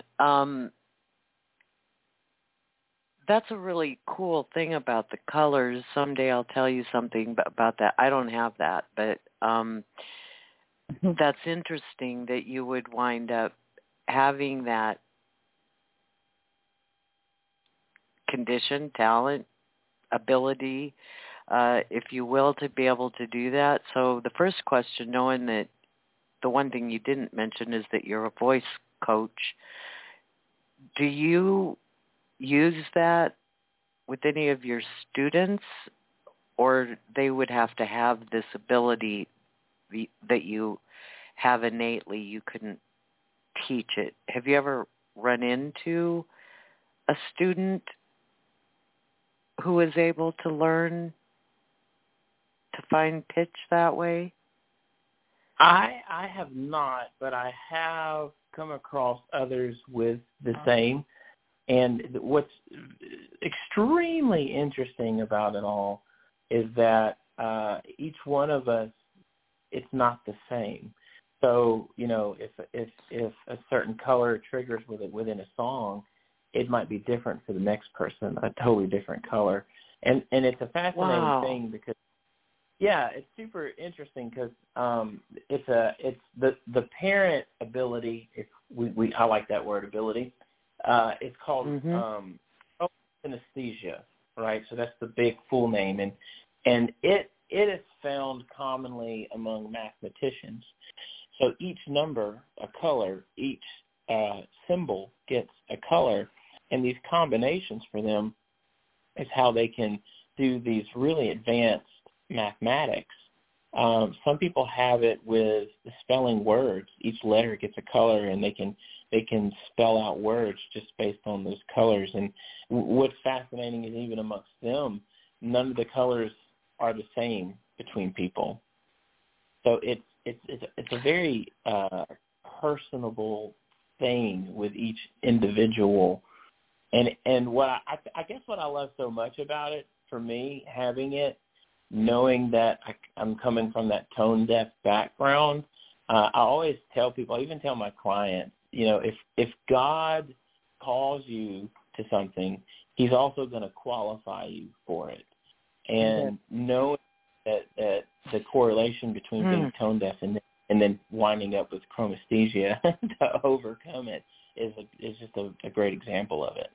That's a really cool thing about the colors. Someday I'll tell you something about that. I don't have that, but that's interesting that you would wind up having that condition, talent, ability, if you will, to be able to do that. So the first question, knowing that the one thing you didn't mention is that you're a voice coach, do you use that with any of your students, or they would have to have this ability that you have innately, you couldn't teach it? Have you ever run into a student who is able to learn to find pitch that way? I have not, but I have come across others with the same. And what's extremely interesting about it all is that each one of us, it's not the same. So, if a certain color triggers within a song, it might be different for the next person, a totally different color. And it's a fascinating thing because, yeah, it's super interesting because it's the parent ability. I like that word, ability. It's called synesthesia, right? So that's the big full name, and it is found commonly among mathematicians. So each number, a color, each symbol gets a color, and these combinations for them is how they can do these really advanced mathematics. Some people have it with the spelling words. Each letter gets a color, and they can spell out words just based on those colors. And what's fascinating is even amongst them, none of the colors are the same between people. So it's a very personable thing with each individual. And what I guess what I love so much about it, for me, having it, knowing that I'm coming from that tone deaf background, I always tell people, I even tell my clients, if God calls you to something, he's also going to qualify you for it. And knowing that the correlation between being tone deaf and then winding up with chromesthesia to overcome it is just a great example of it.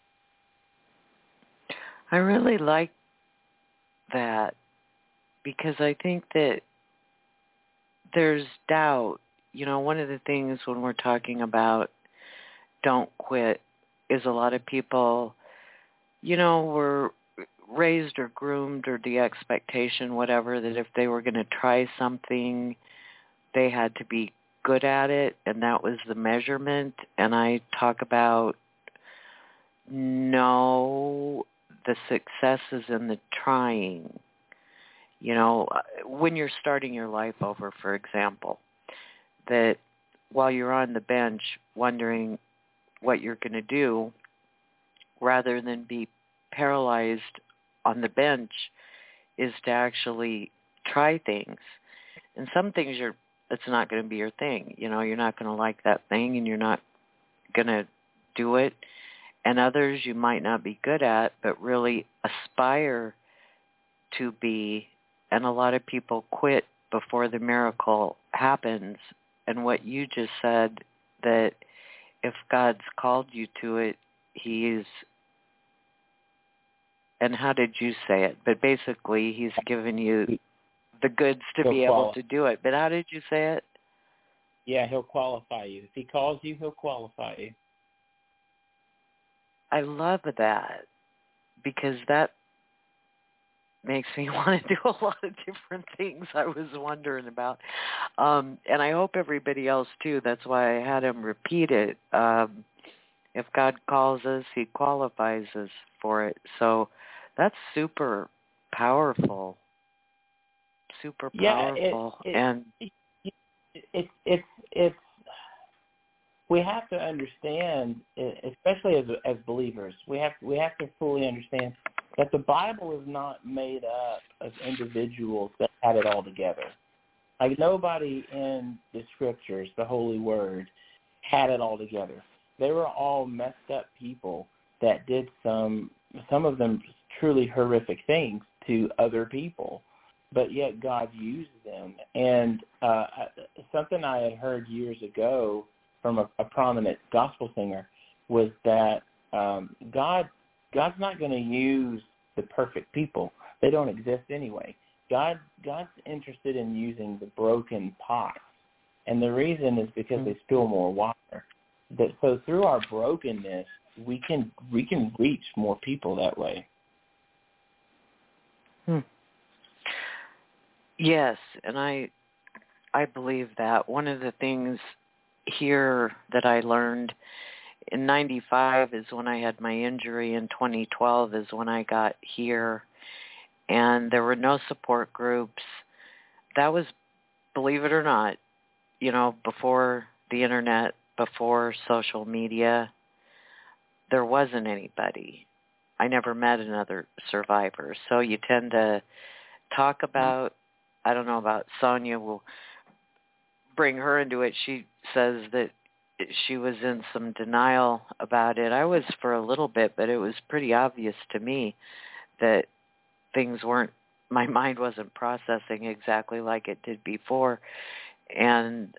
I really like that because I think that there's doubt. One of the things when we're talking about don't quit is a lot of people, were raised or groomed or the expectation, whatever, that if they were going to try something, they had to be good at it, and that was the measurement. And I talk about, no, the success is in the trying. When you're starting your life over, for example, that while you're on the bench wondering what you're going to do, rather than be paralyzed on the bench, is to actually try things. And some things it's not going to be your thing. You're not going to like that thing, and you're not going to do it. And others you might not be good at, but really aspire to be. And a lot of people quit before the miracle happens. And what you just said, that if God's called you to it, he's, and how did you say it? But basically, he's given you the goods to be able to do it. But how did you say it? Yeah, he'll qualify you. If he calls you, he'll qualify you. I love that, because that makes me want to do a lot of different things I was wondering about. And I hope everybody else too. That's why I had him repeat it. If God calls us, he qualifies us for it. So that's super powerful. Super powerful. It's we have to understand, especially as believers, we have to fully understand that the Bible is not made up of individuals that had it all together. Like, nobody in the scriptures, the Holy Word, had it all together. They were all messed up people that did some of them truly horrific things to other people, but yet God used them. And something I had heard years ago from a prominent gospel singer was that God's not going to use the perfect people. They don't exist anyway. God's interested in using the broken pots, and the reason is because they spill more water. So through our brokenness, we can reach more people that way. Yes, and I believe that. One of the things here that I learned in 95 is when I had my injury. In 2012 is when I got here, and there were no support groups. That was, believe it or not, before the internet, before social media, there wasn't anybody. I never met another survivor. So you tend to talk about, I don't know about Sonia, we'll bring her into it. She says that she was in some denial about it. I was for a little bit, but it was pretty obvious to me that my mind wasn't processing exactly like it did before. And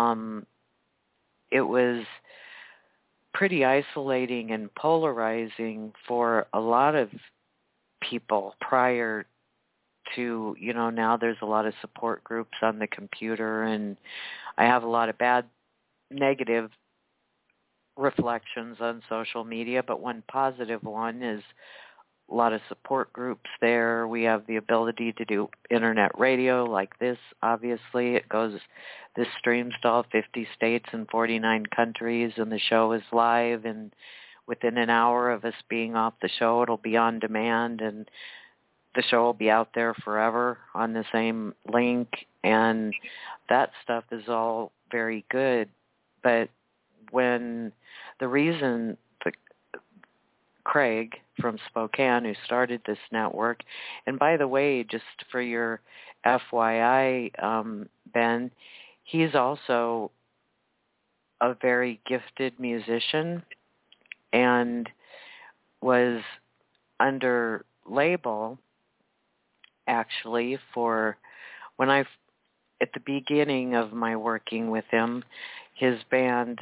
it was pretty isolating and polarizing for a lot of people prior to, now there's a lot of support groups on the computer, and I have a lot of negative reflections on social media, but one positive one is a lot of support groups there. We have the ability to do internet radio like this. Obviously, this streams to all 50 states and 49 countries, and the show is live, and within an hour of us being off the show, it'll be on demand, and the show will be out there forever on the same link, and that stuff is all very good. But when the reason Craig from Spokane, who started this network, and by the way, just for your FYI, Ben, he's also a very gifted musician and was under label actually for at the beginning of my working with him, his band,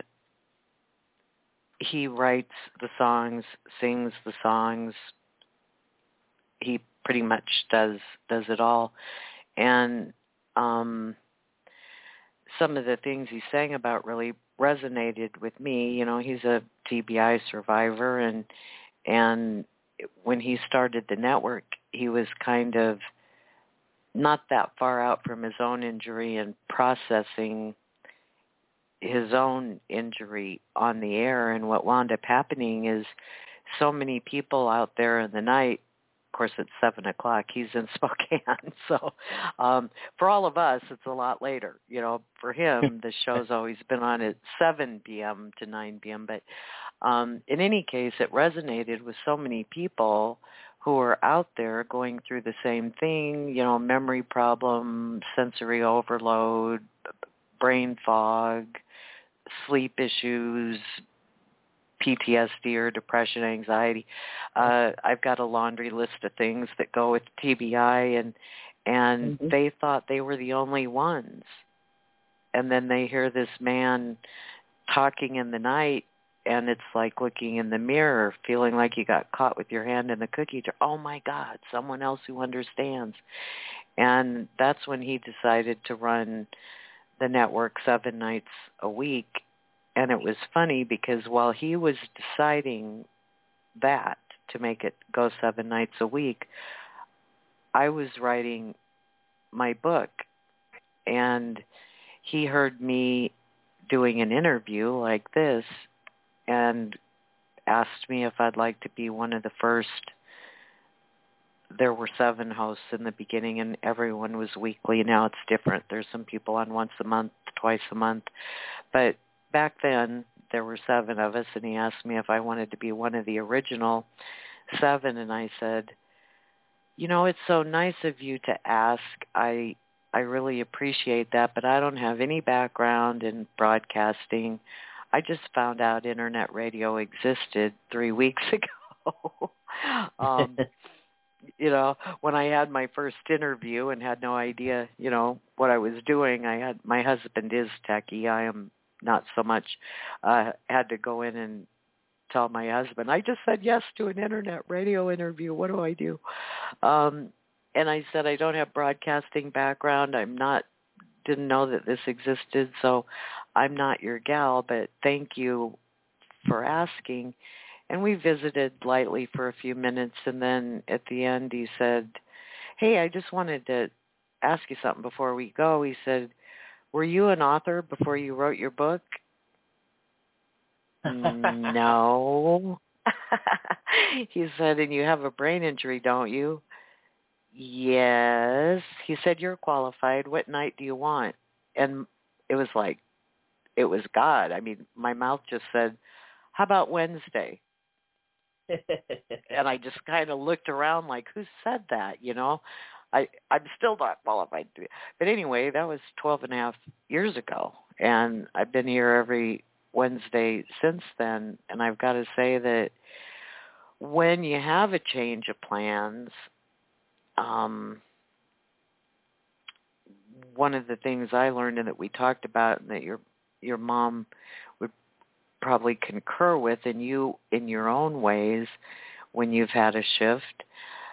he writes the songs, sings the songs. He pretty much does it all. And some of the things he sang about really resonated with me. He's a TBI survivor, and when he started the network, he was kind of not that far out from his own injury and processing his own injury on the air. And what wound up happening is so many people out there in the night, of course it's 7 o'clock, he's in Spokane. So for all of us, it's a lot later. For him, the show's always been on at 7 p.m. to 9 p.m. But in any case, it resonated with so many people who are out there going through the same thing, memory problem, sensory overload, brain fog, sleep issues, PTSD or depression, anxiety. I've got a laundry list of things that go with TBI, and they thought they were the only ones. And then they hear this man talking in the night, and it's like looking in the mirror, feeling like you got caught with your hand in the cookie jar. Oh, my God, someone else who understands. And that's when he decided to run the network 7 nights a week. And it was funny because while he was deciding that to make it go 7 nights a week, I was writing my book. And he heard me doing an interview like this, and asked me if I'd like to be one of the first. There were 7 hosts in the beginning, and everyone was weekly. Now it's different. There's some people on once a month, twice a month. But back then, there were 7 of us, and he asked me if I wanted to be one of the original 7, and I said, it's so nice of you to ask. I really appreciate that, but I don't have any background in broadcasting. I just found out internet radio existed 3 weeks ago. When I had my first interview and had no idea, what I was doing, my husband is techie. I am not so much. Had to go in and tell my husband, I just said yes to an internet radio interview. What do I do? And I said, I don't have broadcasting background. Didn't know that this existed, so I'm not your gal, but thank you for asking. And we visited lightly for a few minutes, and then at the end he said, hey, I just wanted to ask you something before we go. He said, were you an author before you wrote your book? No. He said, and you have a brain injury, don't you? Yes. He said, you're qualified. What night do you want? And it was God. I mean, my mouth just said, how about Wednesday? And I just kind of looked around like, who said that, I'm still not qualified to do it. But anyway, that was 12 and a half years ago, and I've been here every Wednesday since then. And I've got to say that when you have a change of plans, one of the things I learned and that we talked about and that your mom would probably concur with, and you in your own ways when you've had a shift,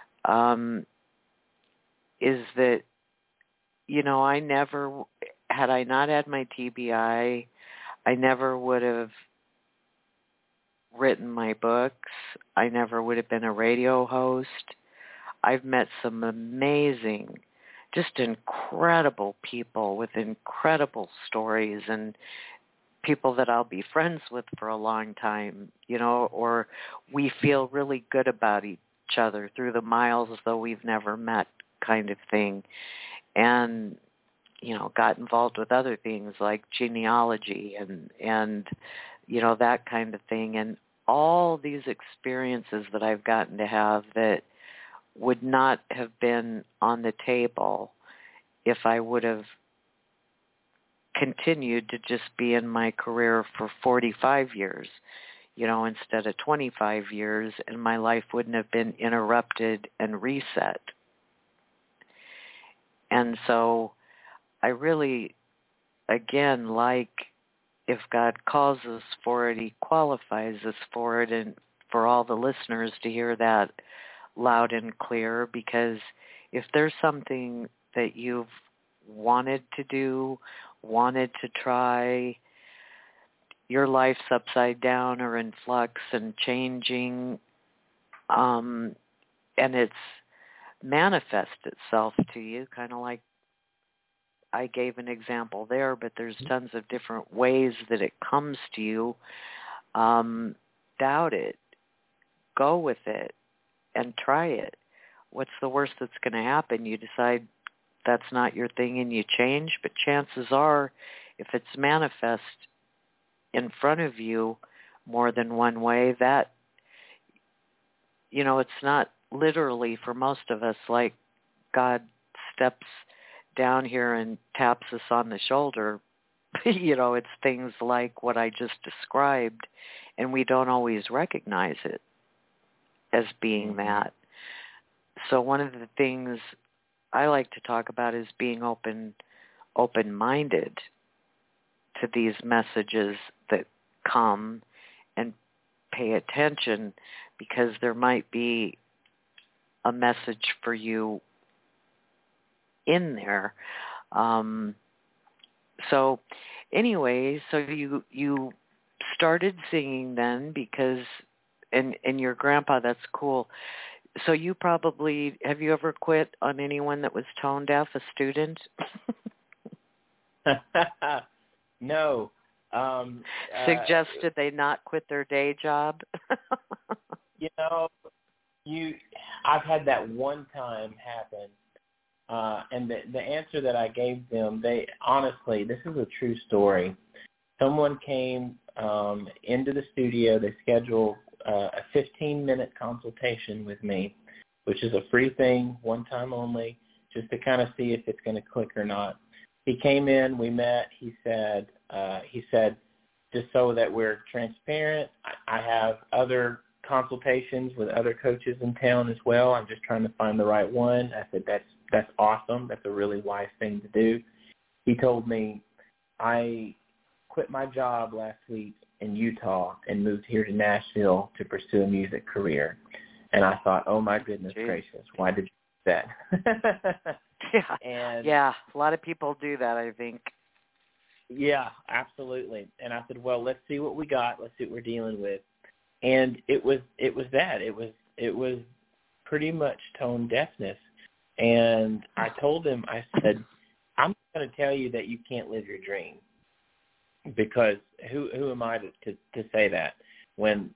is that, I never, had I not had my TBI, I never would have written my books. I never would have been a radio host. I've met some amazing, just incredible people with incredible stories, and people that I'll be friends with for a long time, or we feel really good about each other through the miles as though we've never met kind of thing. And, got involved with other things like genealogy and that kind of thing. And all these experiences that I've gotten to have that would not have been on the table if I would have continued to just be in my career for 45 years, instead of 25 years, and my life wouldn't have been interrupted and reset. And so I really, again, like, if God calls us for it, he qualifies us for it, and for all the listeners to hear that loud and clear, because if there's something that you've wanted to do, wanted to try, your life's upside down or in flux and changing, and it's manifest itself to you, kind of like I gave an example there, but there's tons of different ways that it comes to you. Doubt it. Go with it and try it. What's the worst that's going to happen? You decide that's not your thing and you change, but chances are, if it's manifest in front of you more than one way, that, it's not literally, for most of us, like God steps down here and taps us on the shoulder. It's things like what I just described, and we don't always recognize it as being that. So one of the things I like to talk about is being open-minded to these messages that come, and pay attention, because there might be a message for you in there. So anyway, so you started singing then because, and your grandpa, that's cool. So you probably, have you ever quit on anyone that was tone deaf, a student? No. Suggested they not quit their day job? I've had that one time happen. And the answer that I gave them, honestly, this is a true story. Someone came into the studio. They scheduled a 15-minute consultation with me, which is a free thing, one time only, just to kind of see if it's going to click or not. He came in, we met. He said, just so that we're transparent, I have other consultations with other coaches in town as well. I'm just trying to find the right one. I said, that's awesome. That's a really wise thing to do. He told me, I quit my job last week in Utah and moved here to Nashville to pursue a music career. And I thought, oh my goodness gracious, why did you do that? Yeah, a lot of people do that, I think. Yeah, absolutely. And I said, well, let's see what we got. Let's see what we're dealing with. And it was that. It was pretty much tone deafness. And I told him, I said, I'm going to tell you that you can't live your dream, because who am I to say that when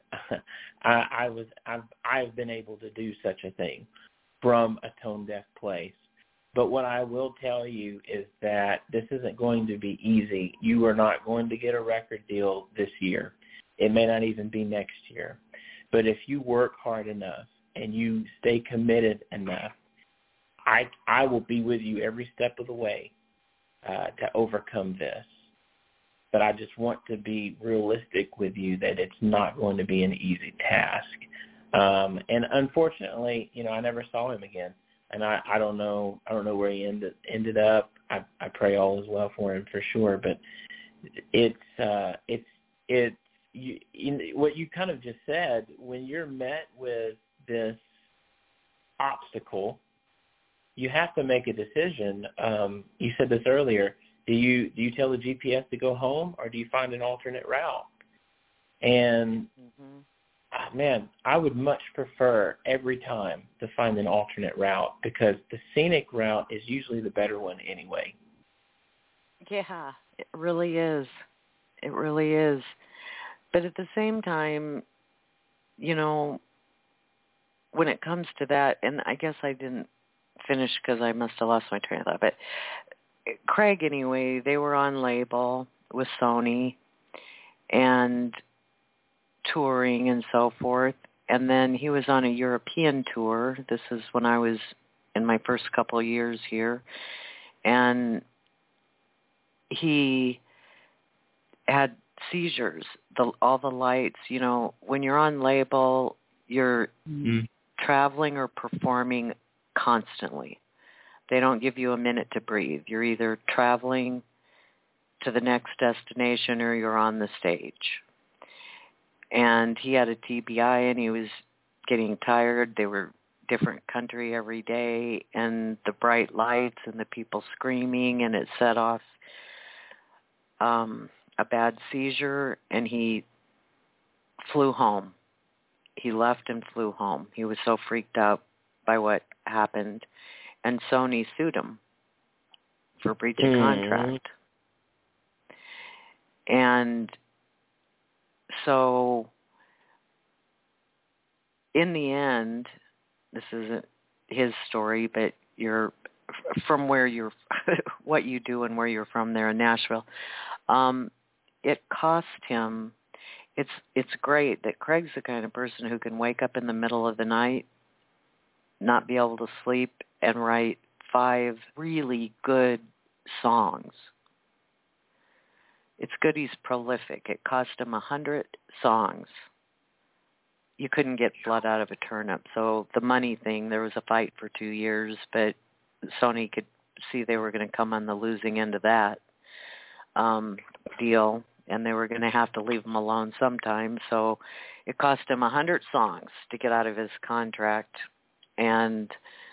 I've been able to do such a thing from a tone deaf place. But what I will tell you is that this isn't going to be easy. You are not going to get a record deal this year. It may not even be next year. But if you work hard enough and you stay committed enough, I will be with you every step of the way to overcome this. But I just want to be realistic with you that it's not going to be an easy task. And unfortunately, I never saw him again. And I don't know where he ended up. I pray all is well for him for sure. But what you kind of just said, when you're met with this obstacle, you have to make a decision. You said this earlier. Do you tell the GPS to go home, or do you find an alternate route? And man, I would much prefer every time to find an alternate route, because the scenic route is usually the better one anyway. Yeah, it really is. It really is. But at the same time, when it comes to that, and I guess I didn't finish because I must have lost my train of thought, but Craig, anyway, they were on label with Sony and touring and so forth. And then he was on a European tour. This is when I was in my first couple of years here. And he had seizures, all the lights. When you're on label, you're traveling or performing constantly. They don't give you a minute to breathe. You're either traveling to the next destination or you're on the stage. And he had a TBI, and he was getting tired. They were different country every day, and the bright lights and the people screaming, and it set off a bad seizure, and he flew home. He left and flew home. He was so freaked out by what happened, and Sony sued him for breach of contract. And so in the end, this isn't his story, but from where you're, what you do and where you're from there in Nashville, it cost him. It's great that Craig's the kind of person who can wake up in the middle of the night, not be able to sleep, and write 5 really good songs. It's good he's prolific. It cost him 100 songs. You couldn't get blood out of a turnip. So the money thing, there was a fight for 2 years, but Sony could see they were going to come on the losing end of that deal, and they were going to have to leave him alone sometime. So it cost him 100 songs to get out of his contract, and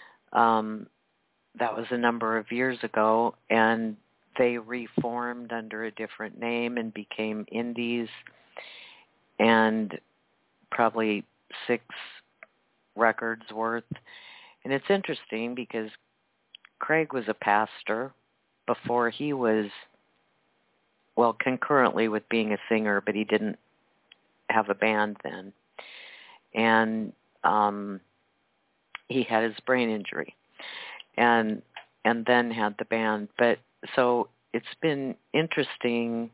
that was a number of years ago, and they reformed under a different name and became Indies, and probably 6 records worth. And it's interesting because Craig was a pastor before he was well, concurrently with being a singer, but he didn't have a band then. And he had his brain injury and then had the band. But so it's been interesting.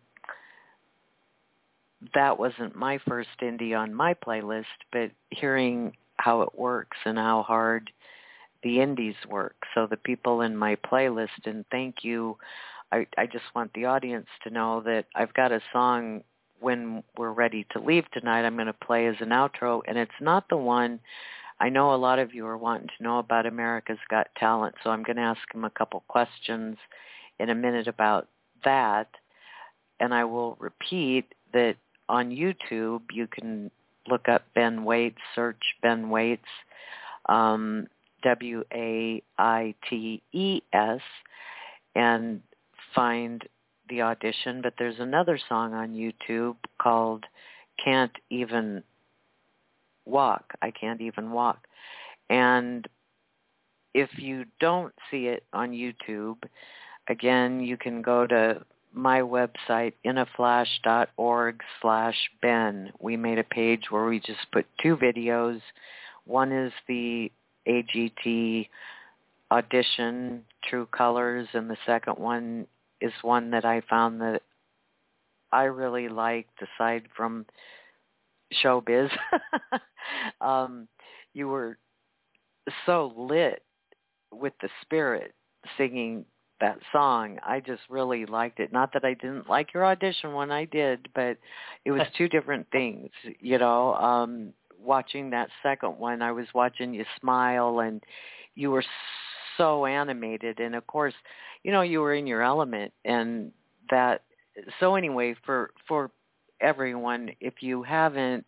That wasn't my first indie on my playlist, but hearing how it works and how hard the indies work. So the people in my playlist, and thank you, I just want the audience to know that I've got a song when we're ready to leave tonight I'm going to play as an outro, and it's not the one. I know a lot of you are wanting to know about America's Got Talent, so I'm going to ask him a couple questions in a minute about that. And I will repeat that on YouTube you can look up Ben Waits, search Ben Waits, Waits, and find the audition. But there's another song on YouTube called Can't Even Walk. I Can't Even Walk. And if you don't see it on YouTube, again, you can go to my website, inaflash.org/Ben. We made a page where we just put 2 videos. One is the AGT audition, True Colors, and the second one is one that I found that I really liked aside from showbiz. You were so lit with the spirit singing that song. I just really liked it. Not that I didn't like your audition one, I did, but it was 2 different things, you know. Watching that second one, I was watching you smile, and you were so animated, and of course, you know, you were in your element, and that. So anyway, for everyone, if you haven't,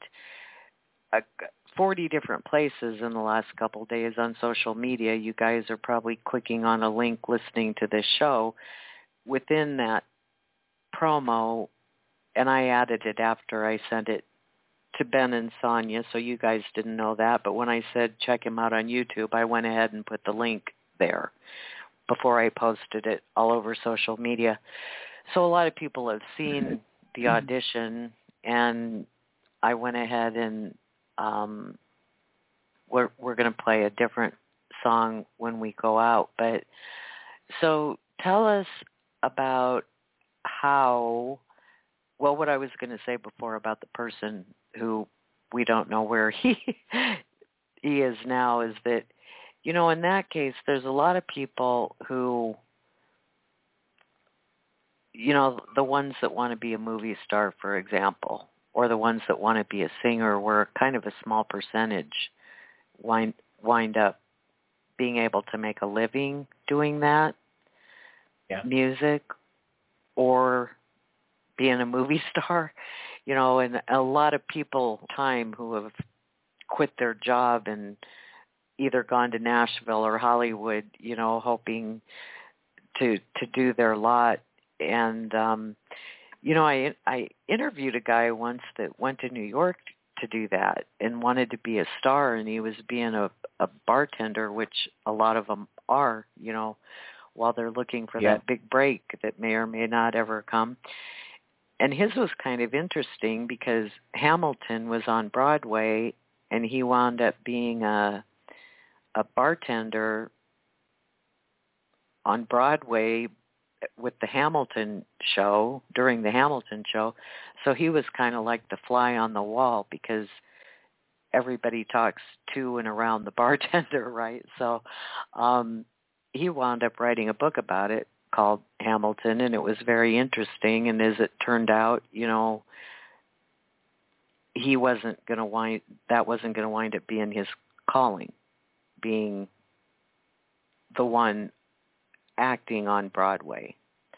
40 different places in the last couple of days on social media, you guys are probably clicking on a link listening to this show. Within that promo, and I added it after I sent it to Ben and Sonia, so you guys didn't know that, but when I said check him out on YouTube, I went ahead and put the link there before I posted it all over social media. So a lot of people have seen the audition, and I went ahead and we're going to play a different song when we go out. But so tell us about how, well, what I was going to say before about the person who we don't know where he is now is that, you know, in that case, there's a lot of people who, you know, the ones that want to be a movie star, for example, or the ones that want to be a singer, where kind of a small percentage wind up being able to make a living doing that, music, or being a movie star, you know, and a lot of people who have quit their job and either gone to Nashville or Hollywood, you know, hoping to do their lot. And, you know, I interviewed a guy once that went to New York to do that and wanted to be a star, and he was being a bartender, which a lot of them are, you know, while they're looking for that big break that may or may not ever come. And his was kind of interesting because Hamilton was on Broadway, and he wound up being a bartender on Broadway with the Hamilton show, during the Hamilton show. So he was kind of like the fly on the wall because everybody talks to and around the bartender, right? So he wound up writing a book about it called Hamilton, and it was very interesting. And as it turned out, you know, that wasn't going to wind up being his calling, being the one acting on Broadway.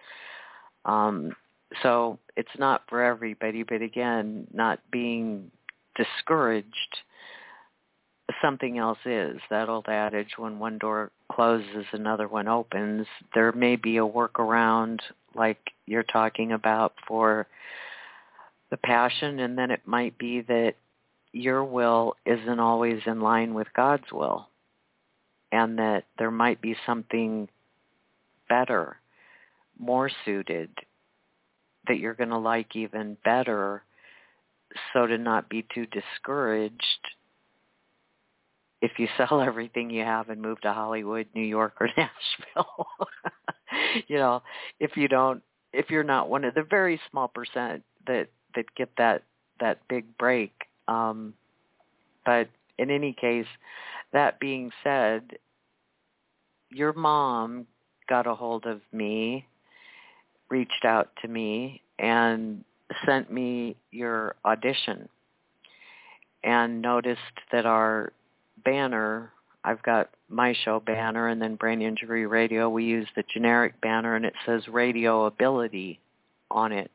So it's not for everybody, but again, not being discouraged, something else is. That old adage, when one door closes, another one opens. There may be a workaround like you're talking about for the passion, and then it might be that your will isn't always in line with God's will, and that there might be something better, more suited, that you're going to like even better, so to not be too discouraged if you sell everything you have and move to Hollywood, New York, or Nashville. If you're not one of the very small percent that get that big break. But in any case, that being said, your mom got a hold of me, reached out to me, and sent me your audition, and noticed that our banner, I've got my show banner and then Brain Injury Radio, we use the generic banner, and it says Radio Ability on it.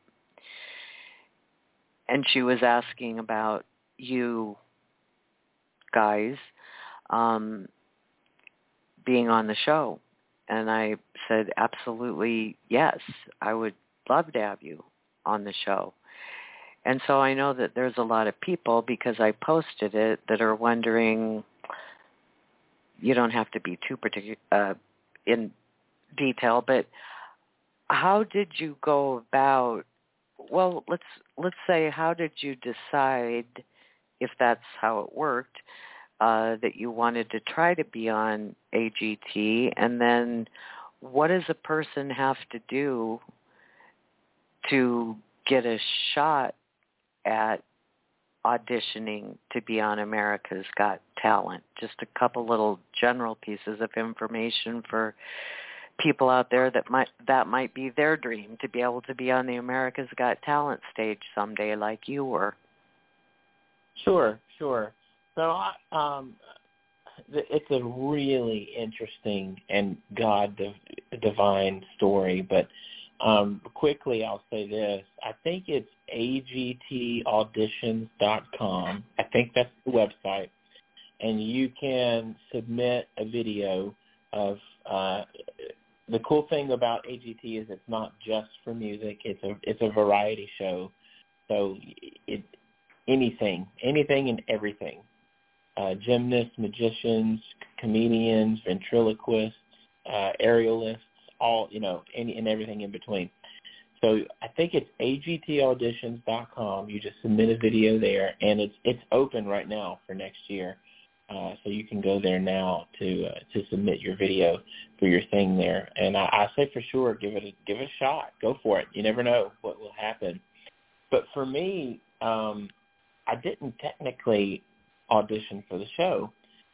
And she was asking about you guys being on the show. And I said, absolutely, yes, I would love to have you on the show. And so I know that there's a lot of people, because I posted it, that are wondering, you don't have to be too particular in detail, but how did you go about, well, let's say, how did you decide, if that's how it worked, that you wanted to try to be on AGT, and then what does a person have to do to get a shot at auditioning to be on America's Got Talent? Just a couple little general pieces of information for people out there that might be their dream, to be able to be on the America's Got Talent stage someday like you were. Sure. So it's a really interesting and God-divine story, but quickly I'll say this. I think it's agtauditions.com. I think that's the website. And you can submit a video of the cool thing about AGT is it's not just for music. It's a variety show. So anything and everything. Gymnasts, magicians, comedians, ventriloquists, aerialists, all, any and everything in between. So I think it's agtauditions.com. You just submit a video there, and it's open right now for next year. So you can go there now to submit your video for your thing there. And I say for sure, give it a shot. Go for it. You never know what will happen. But for me, I didn't technically audition for the show.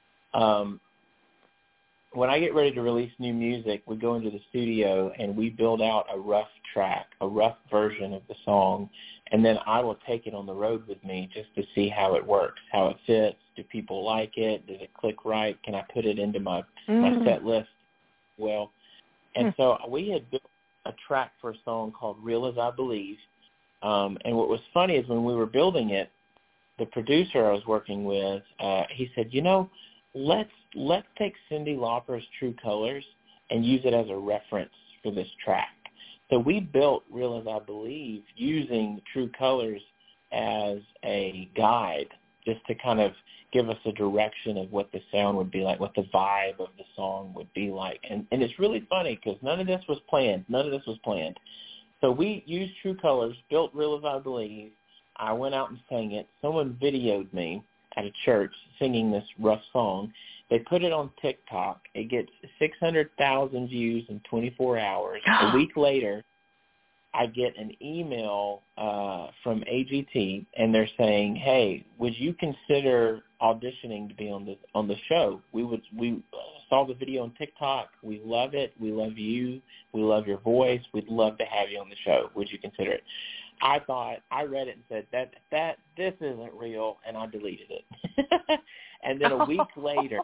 When I get ready to release new music, we go into the studio and we build out a rough track, a rough version of the song, and then I will take it on the road with me just to see how it works, how it fits. Do people like it? Does it click right? Can I put it into my set list? Well, and so we had built a track for a song called Real As I Believe, and what was funny is when we were building it, the producer I was working with, he said, let's take Cyndi Lauper's True Colors and use it as a reference for this track. So we built Real As I Believe using True Colors as a guide, just to kind of give us a direction of what the sound would be like, what the vibe of the song would be like. And it's really funny because none of this was planned. So we used True Colors, built Real As I Believe. I went out and sang it. Someone videoed me at a church singing this rough song. They put it on TikTok. It gets 600,000 views in 24 hours. A week later, I get an email from AGT, and they're saying, "Hey, would you consider auditioning to be on the show? We saw the video on TikTok. We love it. We love you. We love your voice. We'd love to have you on the show. Would you consider it?" I read it and said that this isn't real, and I deleted it. And then a week later,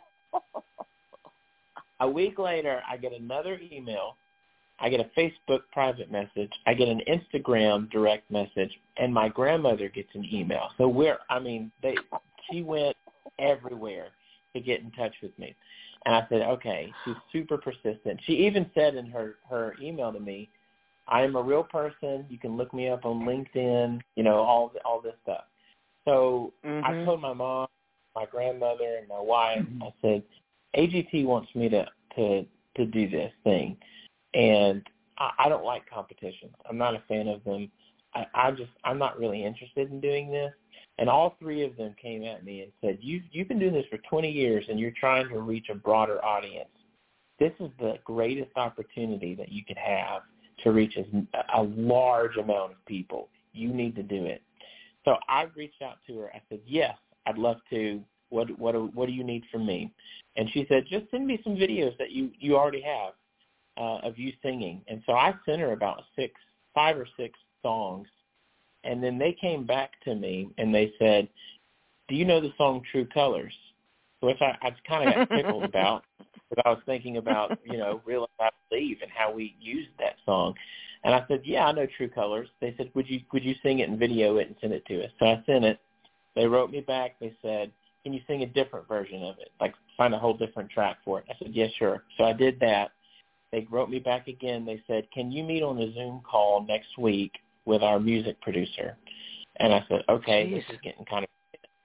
I get another email. I get a Facebook private message. I get an Instagram direct message, and my grandmother gets an email. So she went everywhere to get in touch with me. And I said, okay, she's super persistent. She even said in her email to me, I am a real person. You can look me up on LinkedIn, all this stuff. So I told my mom, my grandmother, and my wife, I said, AGT wants me to do this thing. And I don't like competitions. I'm not a fan of them. I'm not really interested in doing this. And all three of them came at me and said, you've been doing this for 20 years and you're trying to reach a broader audience. This is the greatest opportunity that you could have to reach a large amount of people. You need to do it. So I reached out to her. I said, yes, I'd love to. What do you need from me? And she said, just send me some videos that you already have of you singing. And so I sent her about 5 or 6 songs. And then they came back to me and they said, do you know the song True Colors? Which I kind of got tickled about, because I was thinking about, Real as I Believe and how we used that song. And I said, yeah, I know True Colors. They said, would you sing it and video it and send it to us? So I sent it. They wrote me back. They said, can you sing a different version of it, like find a whole different track for it? I said, yes, sure. So I did that. They wrote me back again. They said, can you meet on a Zoom call next week with our music producer? And I said, okay, Jeez. This is getting kind of...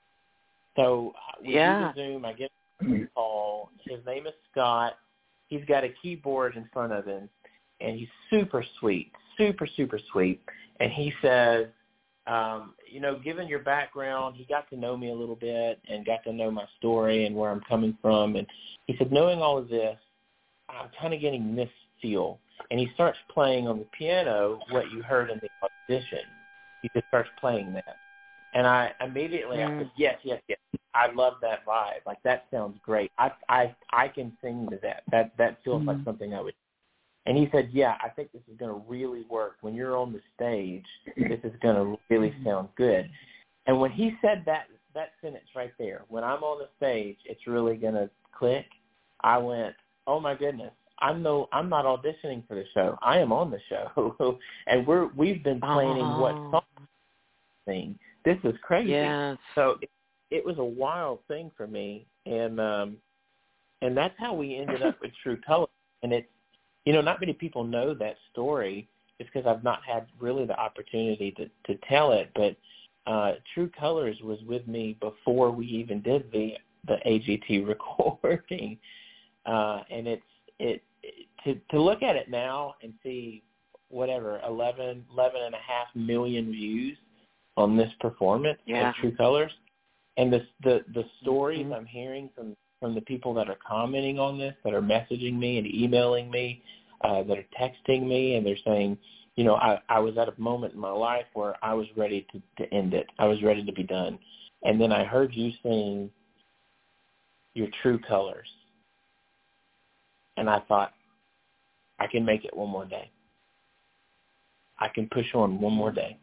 So we do the Zoom. I get a Zoom call. His name is Scott. He's got a keyboard in front of him, and he's super sweet, super, super sweet. And he says, given your background, he got to know me a little bit and got to know my story and where I'm coming from. And he said, knowing all of this, I'm kind of getting this feel. And he starts playing on the piano what you heard in the audition. He just starts playing that. And I immediately I said, yes. I love that vibe. Like, that sounds great. I can sing to that. That feels like something I would. And he said, yeah, I think this is going to really work. When you're on the stage, this is going to really sound good. And when he said that sentence right there, when I'm on the stage, it's really going to click, I went, oh, my goodness. I'm not auditioning for the show. I am on the show. And we've been planning what song to sing. This is crazy. Yes. So it was a wild thing for me. And that's how we ended up with True Colors. And it's, not many people know that story, just because I've not had really the opportunity to tell it. But True Colors was with me before we even did the AGT recording. And to look at it now and see 11.5 million views on this performance of True Colors, and the stories I'm hearing from the people that are commenting on this, that are messaging me and emailing me, that are texting me, and they're saying, I was at a moment in my life where I was ready to end it. I was ready to be done. And then I heard you sing your True Colors. And I thought, I can make it one more day. I can push on one more day.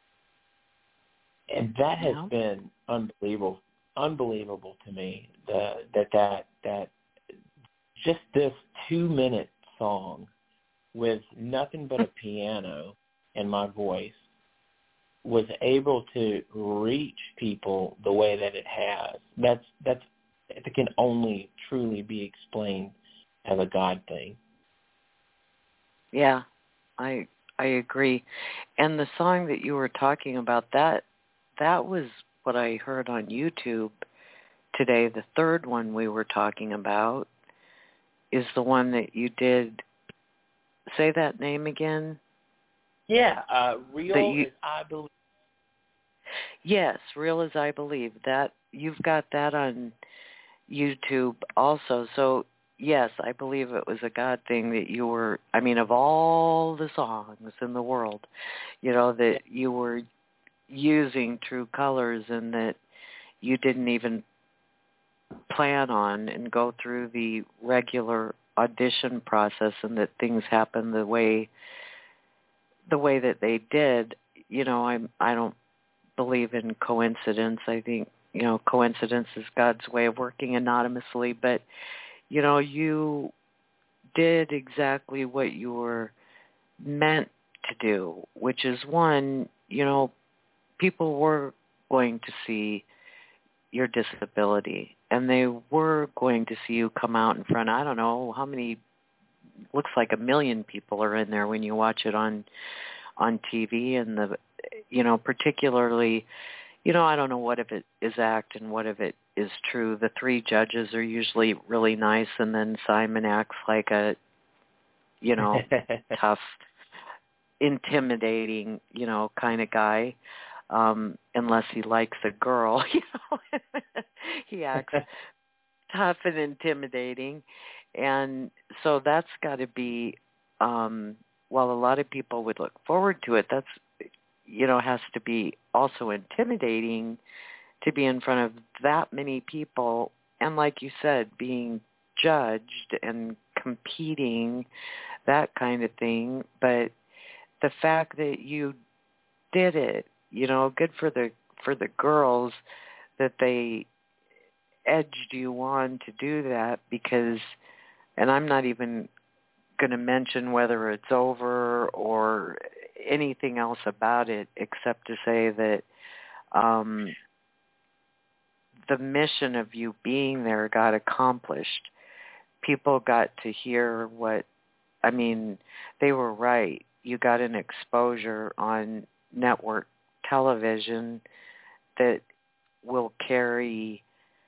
And that has been unbelievable to me, that just this 2-minute song with nothing but a piano and my voice was able to reach people the way that it has. It can only truly be explained as a God thing. Yeah, I agree. And the song that you were talking about, that was what I heard on YouTube today. The third one we were talking about is the one that you did. Say that name again. Yeah, Real as I Believe. Yes, Real as I Believe. That you've got that on YouTube also. So yes, I believe it was a God thing that you were, of all the songs in the world, that you were using True Colors, and that you didn't even plan on and go through the regular audition process, and that things happened the way that they did. I don't believe in coincidence. I think, coincidence is God's way of working anonymously, but you did exactly what you were meant to do, which is, one, people were going to see your disability, and they were going to see you come out in front. I don't know how many, looks like 1 million people are in there when you watch it on TV, and particularly, I don't know what of it is act and what of it is true. The 3 judges are usually really nice, and then Simon acts like a tough, intimidating, kind of guy. Unless he likes a girl, he acts tough and intimidating. And so that's got to be, while a lot of people would look forward to it, that's, has to be also intimidating to be in front of that many people. And like you said, being judged and competing, that kind of thing. But the fact that you did it, good for the girls that they edged you on to do that, because, and I'm not even going to mention whether it's over or anything else about it, except to say that the mission of you being there got accomplished. People got to hear they were right. You got an exposure on network television that carried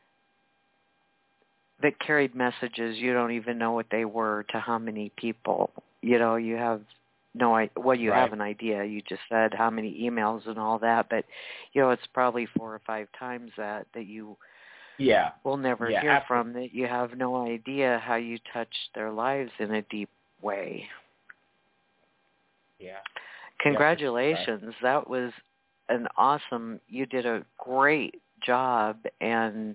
messages you don't even know what they were to how many people. You have no idea. Well, you have an idea. You just said how many emails and all that, but it's probably 4 or 5 times that you will never hear from, that you have no idea how you touched their lives in a deep way. Yeah. Congratulations. That was you did a great job, and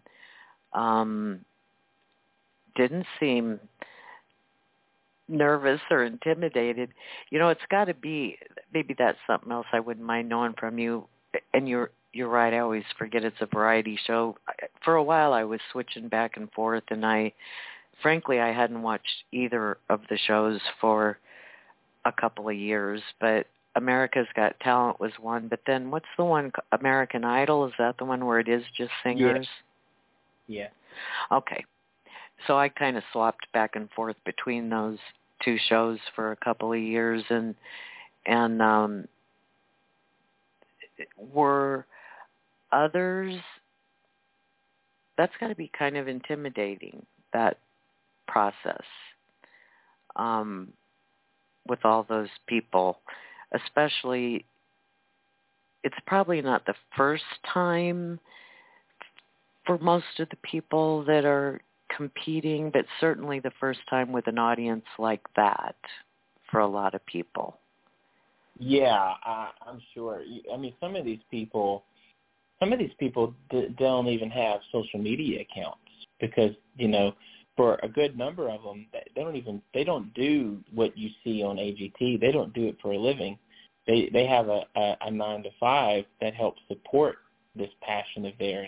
didn't seem nervous or intimidated. It's got to be, maybe that's something else I wouldn't mind knowing from you. And you're right, I always forget it's a variety show. For a while I was switching back and forth, and frankly I hadn't watched either of the shows for a couple of years, but America's Got Talent was one. But then what's the one, American Idol? Is that the one where it is just singers? Yeah. Okay. So I kind of swapped back and forth between those two shows for a couple of years, and were others, that's got to be kind of intimidating, that process, with all those people, especially, it's probably not the first time for most of the people that are competing, but certainly the first time with an audience like that for a lot of people. Yeah, I'm sure. I mean, some of these people don't even have social media accounts, because, for a good number of them, they don't do what you see on AGT. They don't do it for a living. They have a 9-to-5 that helps support this passion of theirs.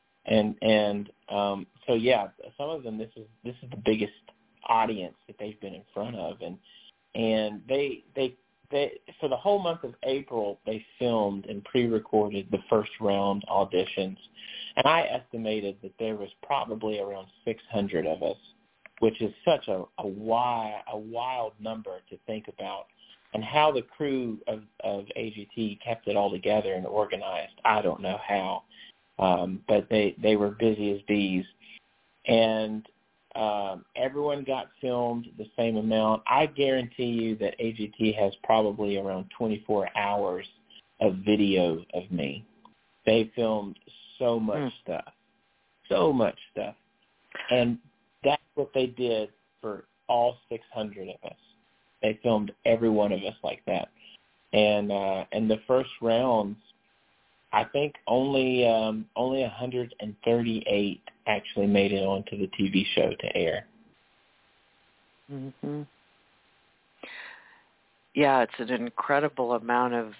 So yeah, some of them, this is the biggest audience that they've been in front of, and they for the whole month of April, they filmed and pre-recorded the first round auditions, and I estimated that there was probably around 600 of us, which is such a wild number to think about. And how the crew of AGT kept it all together and organized, I don't know how. But they were busy as bees, and everyone got filmed the same amount. I guarantee you that AGT has probably around 24 hours of video of me. They filmed so much stuff, and that's what they did for all 600 of us. They filmed every one of us like that, and the first rounds, I think only 138 actually made it onto the TV show to air. Mm-hmm. Yeah, it's an incredible amount of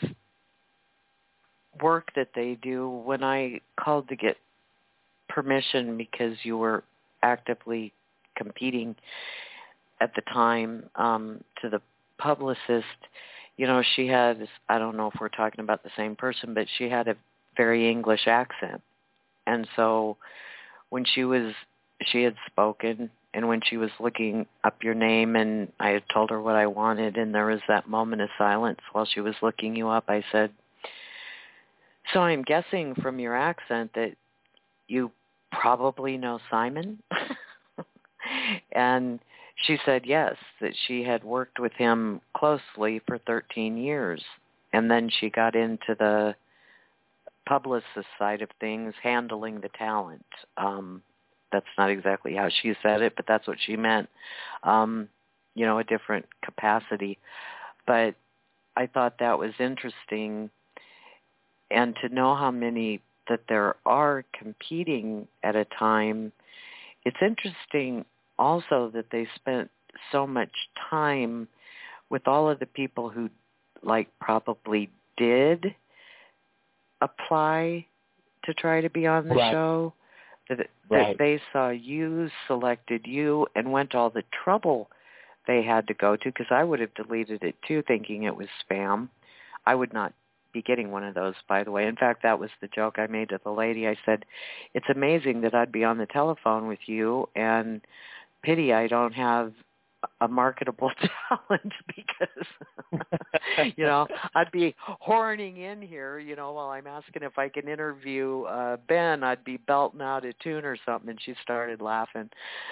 work that they do. When I called to get permission, because you were actively competing at the time, to the publicist, she had, I don't know if we're talking about the same person, but she had a very English accent. And so when she had spoken, and when she was looking up your name, and I had told her what I wanted, and there was that moment of silence while she was looking you up, I said, so I'm guessing from your accent that you probably know Simon? And she said yes, that she had worked with him closely for 13 years. And then she got into the publicist side of things, handling the talent. That's not exactly how she said it, but that's what she meant. A different capacity. But I thought that was interesting. And to know how many that there are competing at a time, it's interesting also that they spent so much time with all of the people who probably did apply to try to be on the show, that they saw you, selected you, and went to all the trouble they had to go to, because I would have deleted it too, thinking it was spam. I would not be getting one of those, by the way. In fact, that was the joke I made to the lady. I said, it's amazing that I'd be on the telephone with you, and pity I don't have a marketable talent, because, I'd be horning in here, while I'm asking if I can interview Ben, I'd be belting out a tune or something, and she started laughing.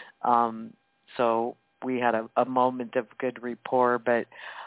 So we had a moment of good rapport, but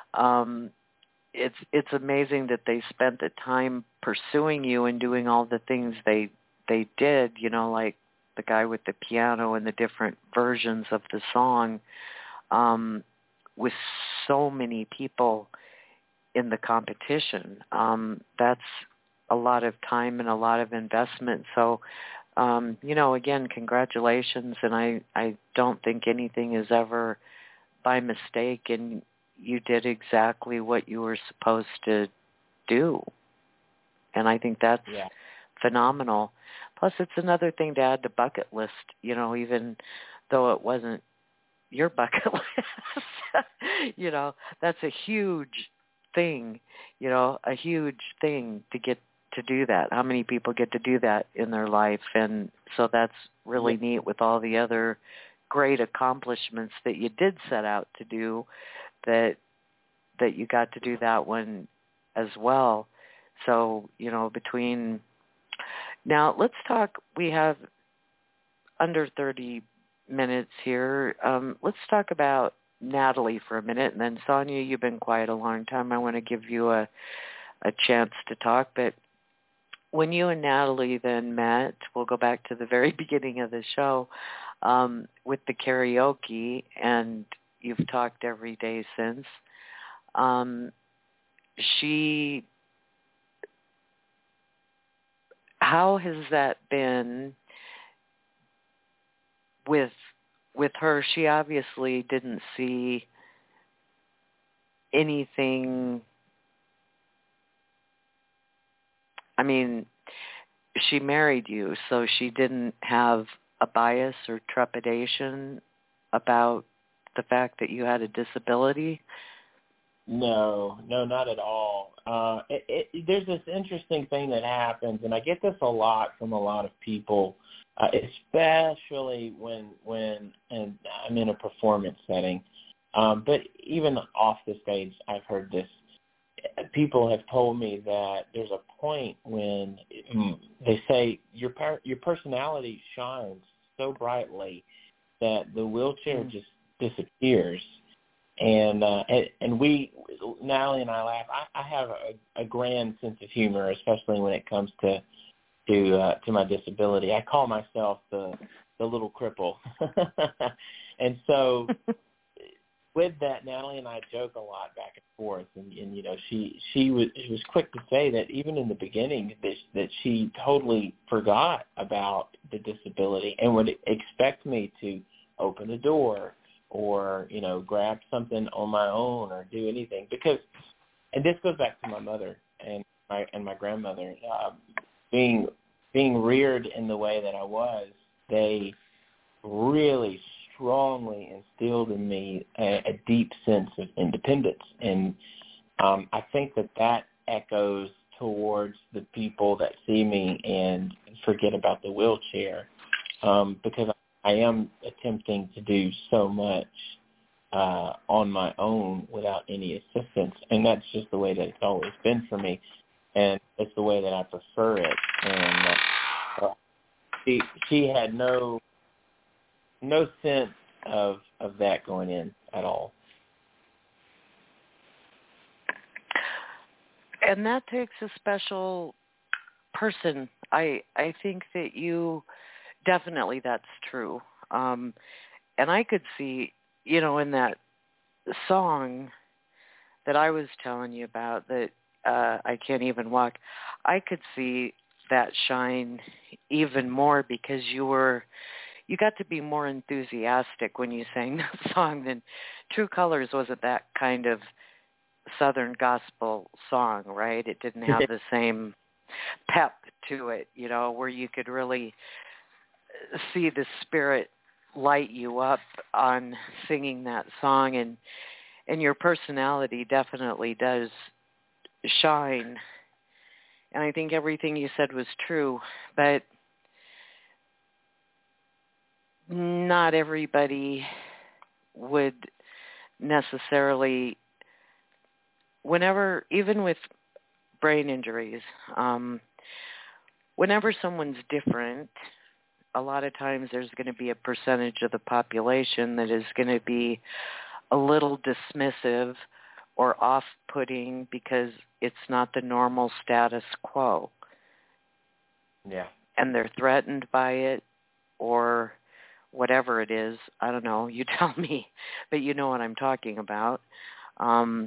it's amazing that they spent the time pursuing you and doing all the things they did, like the guy with the piano and the different versions of the song, with so many people in the competition. That's a lot of time and a lot of investment. So, again, congratulations. And I don't think anything is ever by mistake, and you did exactly what you were supposed to do. And I think that's phenomenal. Plus, it's another thing to add to bucket list, even though it wasn't your bucket list. That's a huge thing, a huge thing to get to do that. How many people get to do that in their life? And so that's really neat, with all the other great accomplishments that you did set out to do, that you got to do that one as well. So, between now, let's talk. We have under 30 minutes here. Let's talk about Natalie for a minute, and then Sonia, you've been quiet a long time. I want to give you a chance to talk. But when you and Natalie then met, we'll go back to the very beginning of the show, with the karaoke, and you've talked every day since. How has that been with her? She obviously didn't see anything. I mean, she married you, so she didn't have a bias or trepidation about the fact that you had a disability? No, not at all. There's this interesting thing that happens, and I get this a lot from a lot of people, especially when I'm in a performance setting. But even off the stage, I've heard this. People have told me that there's a point when they say your personality shines so brightly that the wheelchair just disappears. And we, Natalie and I laugh. I have a grand sense of humor, especially when it comes to my disability. I call myself the little cripple. And so with that, Natalie and I joke a lot back and forth. And she was quick to say that even in the beginning that she totally forgot about the disability and would expect me to open the door or, grab something on my own or do anything. Because, and this goes back to my mother and my grandmother, being reared in the way that I was, they really strongly instilled in me a deep sense of independence. And I think that echoes towards the people that see me and forget about the wheelchair, because I am attempting to do so much on my own without any assistance, and that's just the way that it's always been for me, and it's the way that I prefer it. And she had no sense of that going in at all. And that takes a special person. I think that you definitely, that's true. And I could see, in that song that I was telling you about, that I Can't Even Walk, I could see that shine even more because you got to be more enthusiastic when you sang that song than True Colors wasn't that kind of Southern gospel song, right? It didn't have the same pep to it, where you could really see the Spirit light you up on singing that song, and your personality definitely does shine. And I think everything you said was true, but not everybody would necessarily, even with brain injuries, whenever someone's different, a lot of times there's going to be a percentage of the population that is going to be a little dismissive or off-putting because it's not the normal status quo. Yeah. And they're threatened by it or whatever it is. I don't know. You tell me. But you know what I'm talking about. I'm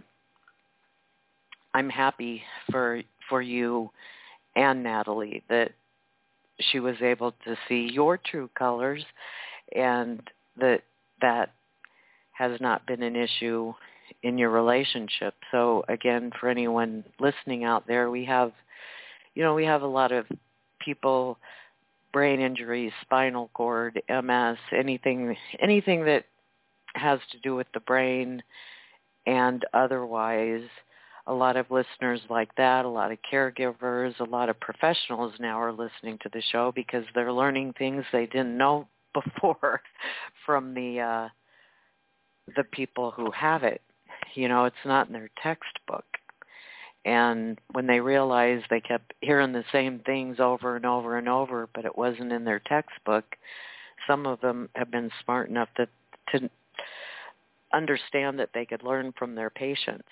happy for you and Natalie that she was able to see your true colors and that has not been an issue in your relationship. So again, for anyone listening out there, we have a lot of people, brain injuries, spinal cord, MS, anything that has to do with the brain and otherwise. A lot of listeners like that, a lot of caregivers, a lot of professionals now are listening to the show because they're learning things they didn't know before from the people who have it. It's not in their textbook. And when they realized they kept hearing the same things over and over and over, but it wasn't in their textbook, some of them have been smart enough to understand that they could learn from their patients,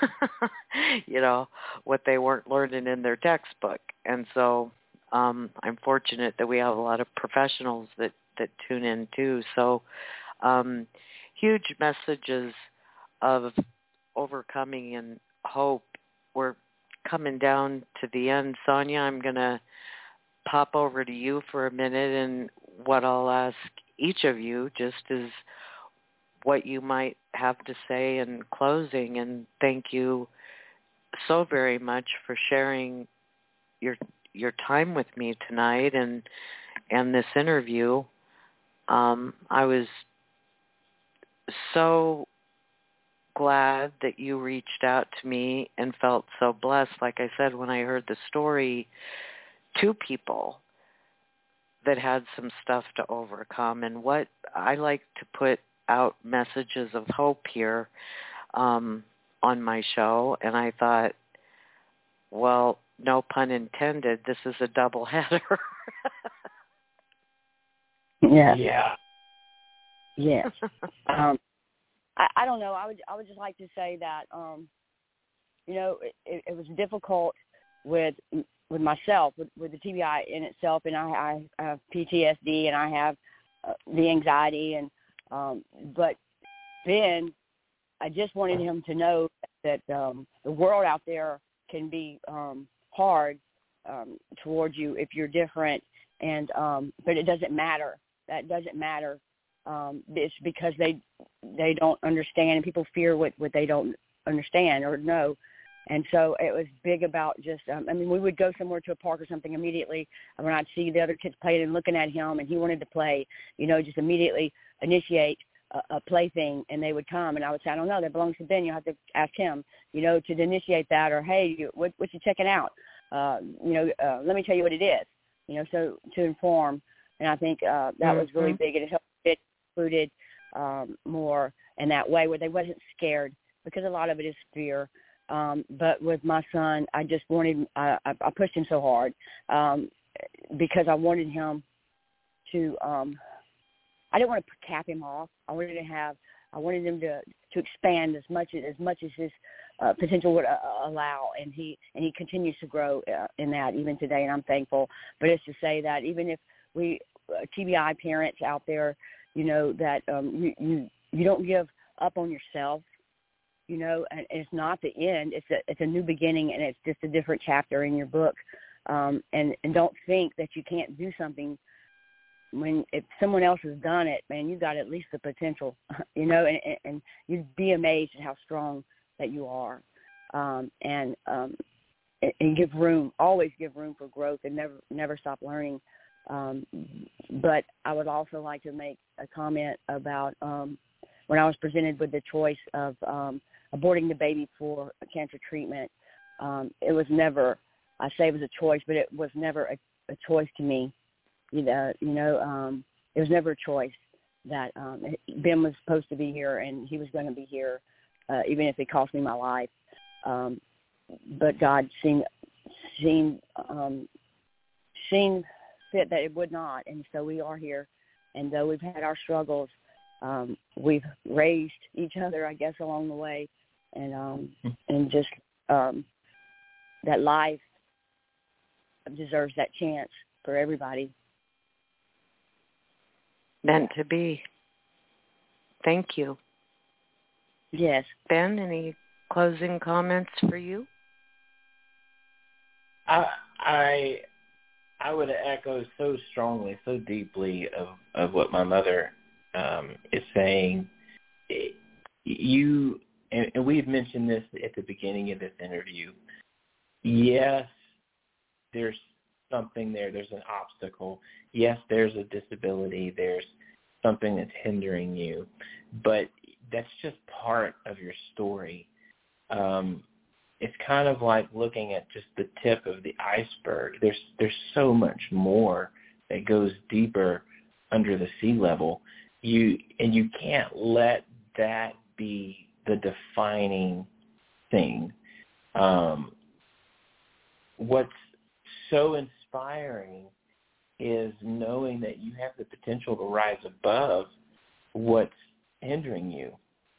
what they weren't learning in their textbook. And so I'm fortunate that we have a lot of professionals that tune in too. So huge messages of overcoming and hope. We're coming down to the end. Sonia, I'm going to pop over to you for a minute, and what I'll ask each of you just is what you might have to say in closing. And thank you so very much for sharing your time with me tonight and this interview. I was so glad that you reached out to me and felt so blessed. Like I said, when I heard the story, 2 people that had some stuff to overcome, and what I like to put out messages of hope here on my show, and I thought, well, no pun intended, this is a double header. Yeah. Yeah. Yes. I don't know. I would just like to say that it was difficult with myself with the TBI in itself, and I have PTSD and I have the anxiety, and but then I just wanted him to know that the world out there can be hard towards you if you're different, and but it doesn't matter. That doesn't matter. It's because they don't understand, and people fear what they don't understand or know. And so it was big about just, we would go somewhere to a park or something immediately, and when I'd see the other kids playing and looking at him and he wanted to play, just immediately initiate a plaything, and they would come, and I would say, I don't know, that belongs to Ben. You have to ask him, to initiate that, or, hey, what you checking out? Let me tell you what it is, so to inform. And I think that was really big, and it helped get included more in that way where they wasn't scared, because a lot of it is fear. But with my son, I just wanted, I pushed him so hard because I wanted him to I didn't want to cap him off. I wanted him to expand as much as his potential would allow, and he continues to grow in that even today, and I'm thankful. But it's to say that even if we TBI parents out there, that you don't give up on yourself, and it's not the end. It's a new beginning, and it's just a different chapter in your book. And don't think that you can't do something if someone else has done it, man. You've got at least the potential, and you'd be amazed at how strong that you are. And always give room for growth, and never stop learning. But I would also like to make a comment about when I was presented with the choice of aborting the baby for cancer treatment. It was never, I say it was a choice, but it was never a choice to me. It was never a choice that Ben was supposed to be here, and he was going to be here, even if it cost me my life. But God seen fit that it would not, and so we are here. And though we've had our struggles, we've raised each other, I guess, along the way, and just that life deserves that chance for everybody. Meant to be. Thank you. Yes. Ben, any closing comments for you? I would echo so strongly, so deeply of what my mother is saying. And we've mentioned this at the beginning of this interview. Yes, there's something there. There's an obstacle. Yes, there's a disability. There's something that's hindering you. But that's just part of your story. It's kind of like looking at just the tip of the iceberg. There's so much more that goes deeper under the sea level. You can't let that be the defining thing. What's so inspiring is knowing that you have the potential to rise above what's hindering you.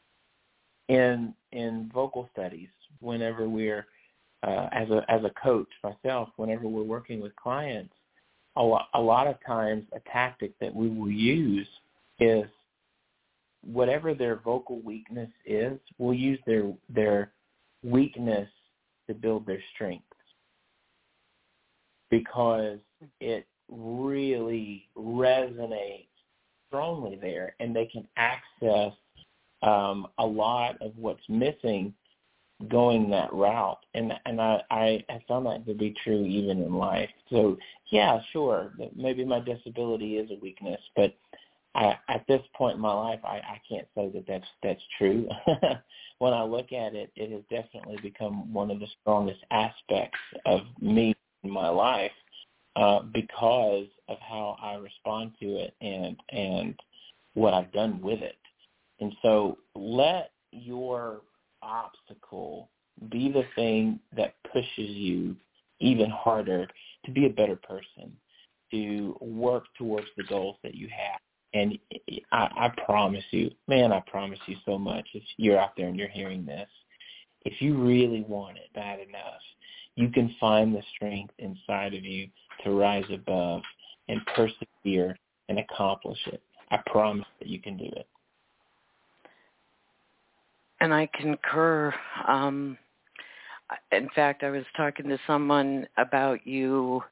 In vocal studies, whenever we're as a coach myself, whenever we're working with clients, a lot of times a tactic that we will use is whatever their vocal weakness is, we'll use their weakness to build their strengths, because it really resonates strongly there, and they can access a lot of what's missing going that route. And I found that to be true even in life. So, yeah, sure, maybe my disability is a weakness, but at this point in my life, I can't say that that's true. When I look at it, it has definitely become one of the strongest aspects of me in my life because of how I respond to it and what I've done with it. And so let your obstacle be the thing that pushes you even harder to be a better person, to work towards the goals that you have. And I promise you, man, I promise you so much, if you're out there and you're hearing this, if you really want it bad enough, you can find the strength inside of you to rise above and persevere and accomplish it. I promise that you can do it. And I concur. In fact, I was talking to someone about you,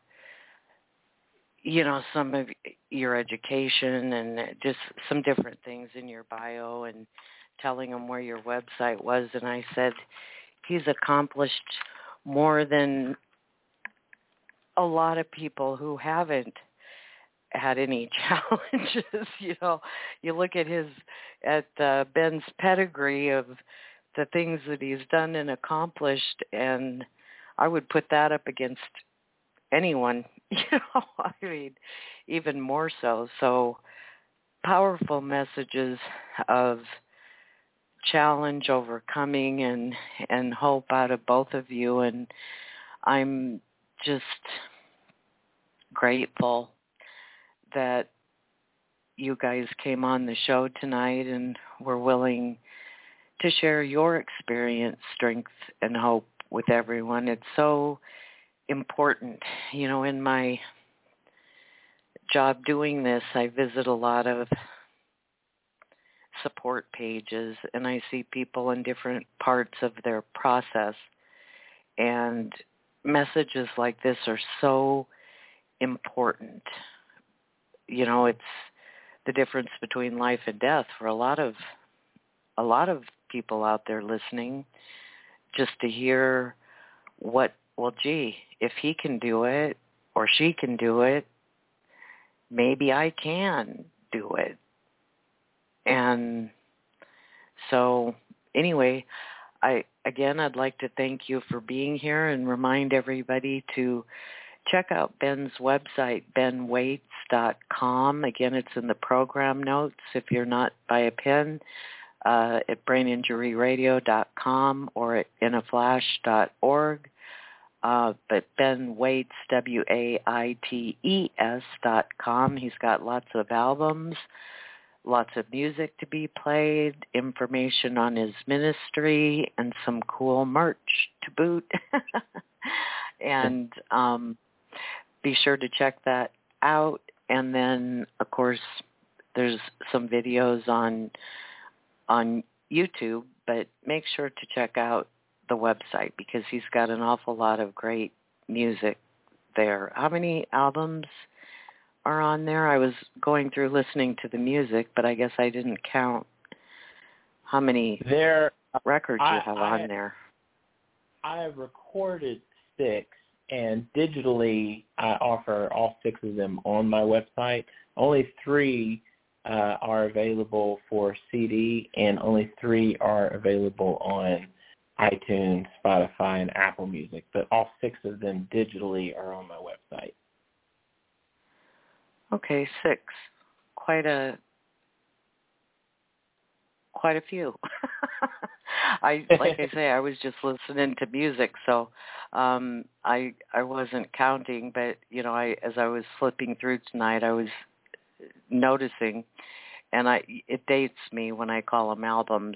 some of your education and just some different things in your bio, and telling them where your website was. And I said, he's accomplished more than a lot of people who haven't had any challenges. You look at Ben's pedigree of the things that he's done and accomplished, and I would put that up against anyone, I mean, even more so. So powerful messages of challenge, overcoming, and hope out of both of you. And I'm just grateful that you guys came on the show tonight and were willing to share your experience, strength, and hope with everyone. It's so important. In my job doing this, I visit a lot of support pages, and I see people in different parts of their process. And messages like this are so important. It's the difference between life and death for a lot of people out there listening, just to hear if he can do it or she can do it, maybe I can do it. And so anyway, I'd like to thank you for being here and remind everybody to check out Ben's website, benwaits.com. Again, it's in the program notes if you're not by a pen, at braininjuryradio.com or at inaflash.org. But Ben Waits, WAITES.com. He's got lots of albums, lots of music to be played, information on his ministry, and some cool merch to boot. And be sure to check that out. And then, of course, there's some videos on YouTube, but make sure to check out the website because he's got an awful lot of great music there. How many albums are on there? I was going through listening to the music, but I guess I didn't count how many records you have on there. I have recorded 6, and digitally I offer all 6 of them on my website. Only 3 are available for CD, and only 3 are available on iTunes, Spotify, and Apple Music. But all 6 of them digitally are on my website. Okay, 6. Quite a few. I was just listening to music, so I wasn't counting. But as I was flipping through tonight, I was noticing, and it dates me when I call them albums.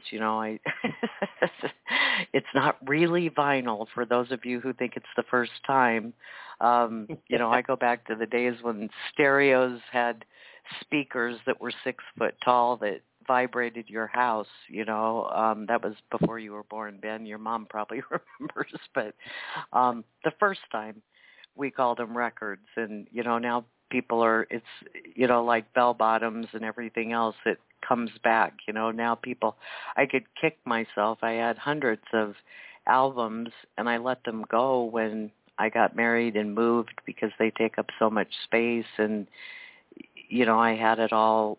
It's not really vinyl for those of you who think it's the first time. I go back to the days when stereos had speakers that were 6 foot tall that vibrated your house. That was before you were born, Ben. Your mom probably remembers. But the first time we called them records, and now people it's like bell bottoms and everything else. It comes back. Now people, I could kick myself. I had hundreds of albums, and I let them go when I got married and moved because they take up so much space. And I had it all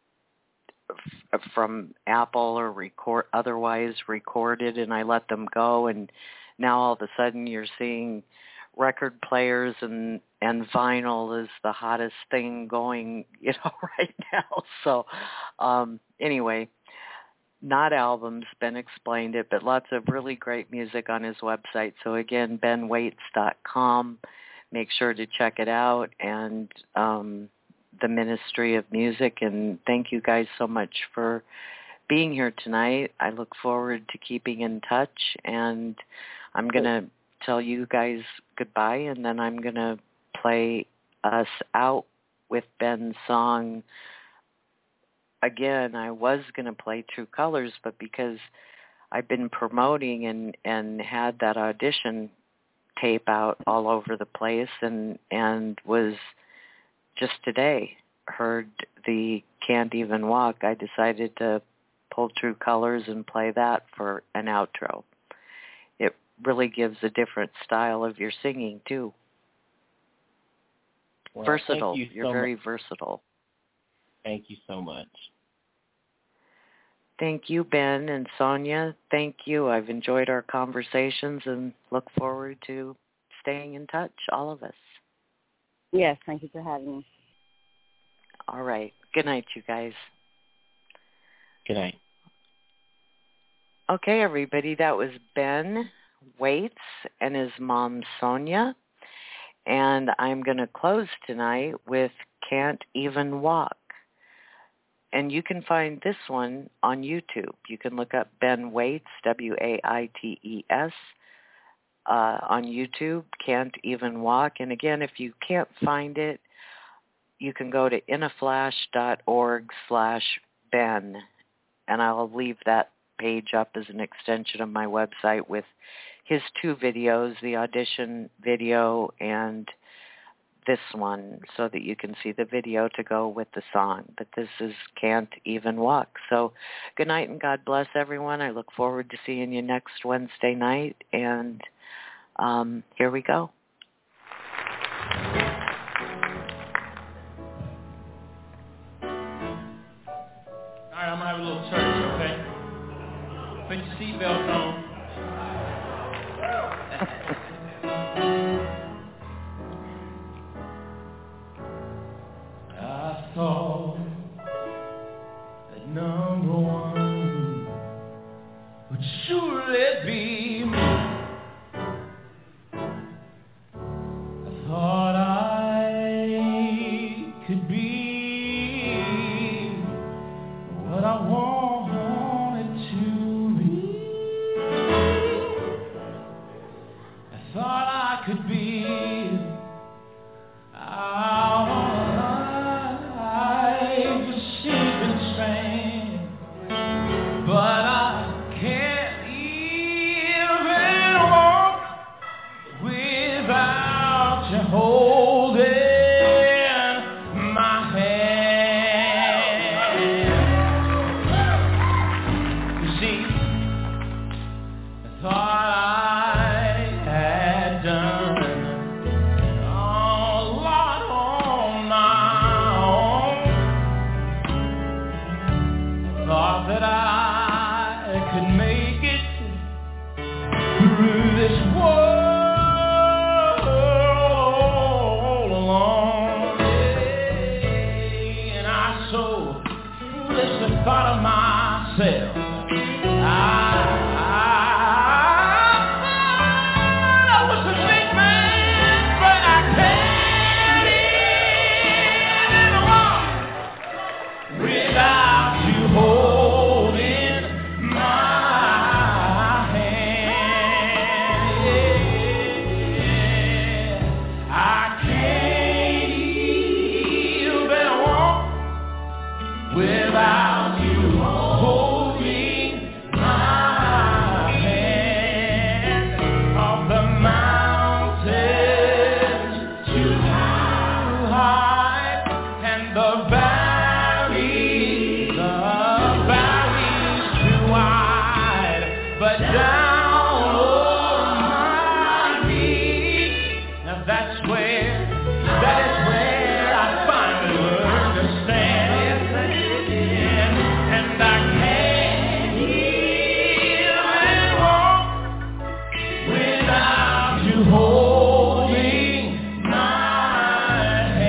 from Apple or otherwise recorded, and I let them go. And now all of a sudden you're seeing record players and vinyl is the hottest thing going, right now. So anyway, not albums, Ben explained it, but lots of really great music on his website. So again, benwaits.com. Make sure to check it out, and the Ministry of Music. And thank you guys so much for being here tonight. I look forward to keeping in touch, and I'm going to tell you guys goodbye, and then I'm going to play us out with Ben's song. Again, I was going to play True Colors, but because I've been promoting and had that audition tape out all over the place, and was just today heard the Can't Even Walk, I decided to pull True Colors and play that for an outro. It really gives a different style of your singing, too. Well, versatile. Thank you You're very versatile. Thank you so much. Thank you, Ben and Sonia. Thank you. I've enjoyed our conversations and look forward to staying in touch, all of us. Yes, thank you for having me. All right. Good night, you guys. Good night. Okay, everybody. That was Ben Waits and his mom, Sonia. And I'm going to close tonight with Can't Even Walk. And you can find this one on YouTube. You can look up Ben Waites, W-A-I-T-E-S, on YouTube, Can't Even Walk. And again, if you can't find it, you can go to inaflash.org/Ben, and I'll leave that page up as an extension of my website with his 2 videos, the audition video and this one, so that you can see the video to go with the song. But this is Can't Even Walk. So good night and God bless everyone. I look forward to seeing you next Wednesday night. And here we go. All right, I'm going to have a little church, okay? Put your seatbelt on. I thought that number one would surely be me. I thought I could be what I wanted to be. I thought I could be out on life, a sinking strand, but I can't even walk without you holding my hand. You see, I thought I had done a lot on my own. Thought that I could make it through this world alone. And I so foolishly thought of myself. I was a big man, but I can't even walk without you holding my hand. Yeah. I can't even walk without you holding my hand. Of the mountains too high and the valleys too wide, but down on my knees. Now that is where I finally learned to stand. And I can't even walk without you holding my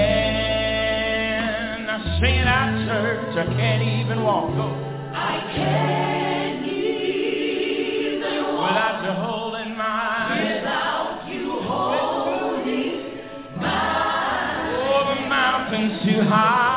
hand. Now sing it out, church. I can't even walk. Go. I can't even walk without you holding my hand. Oh, the mountains too high.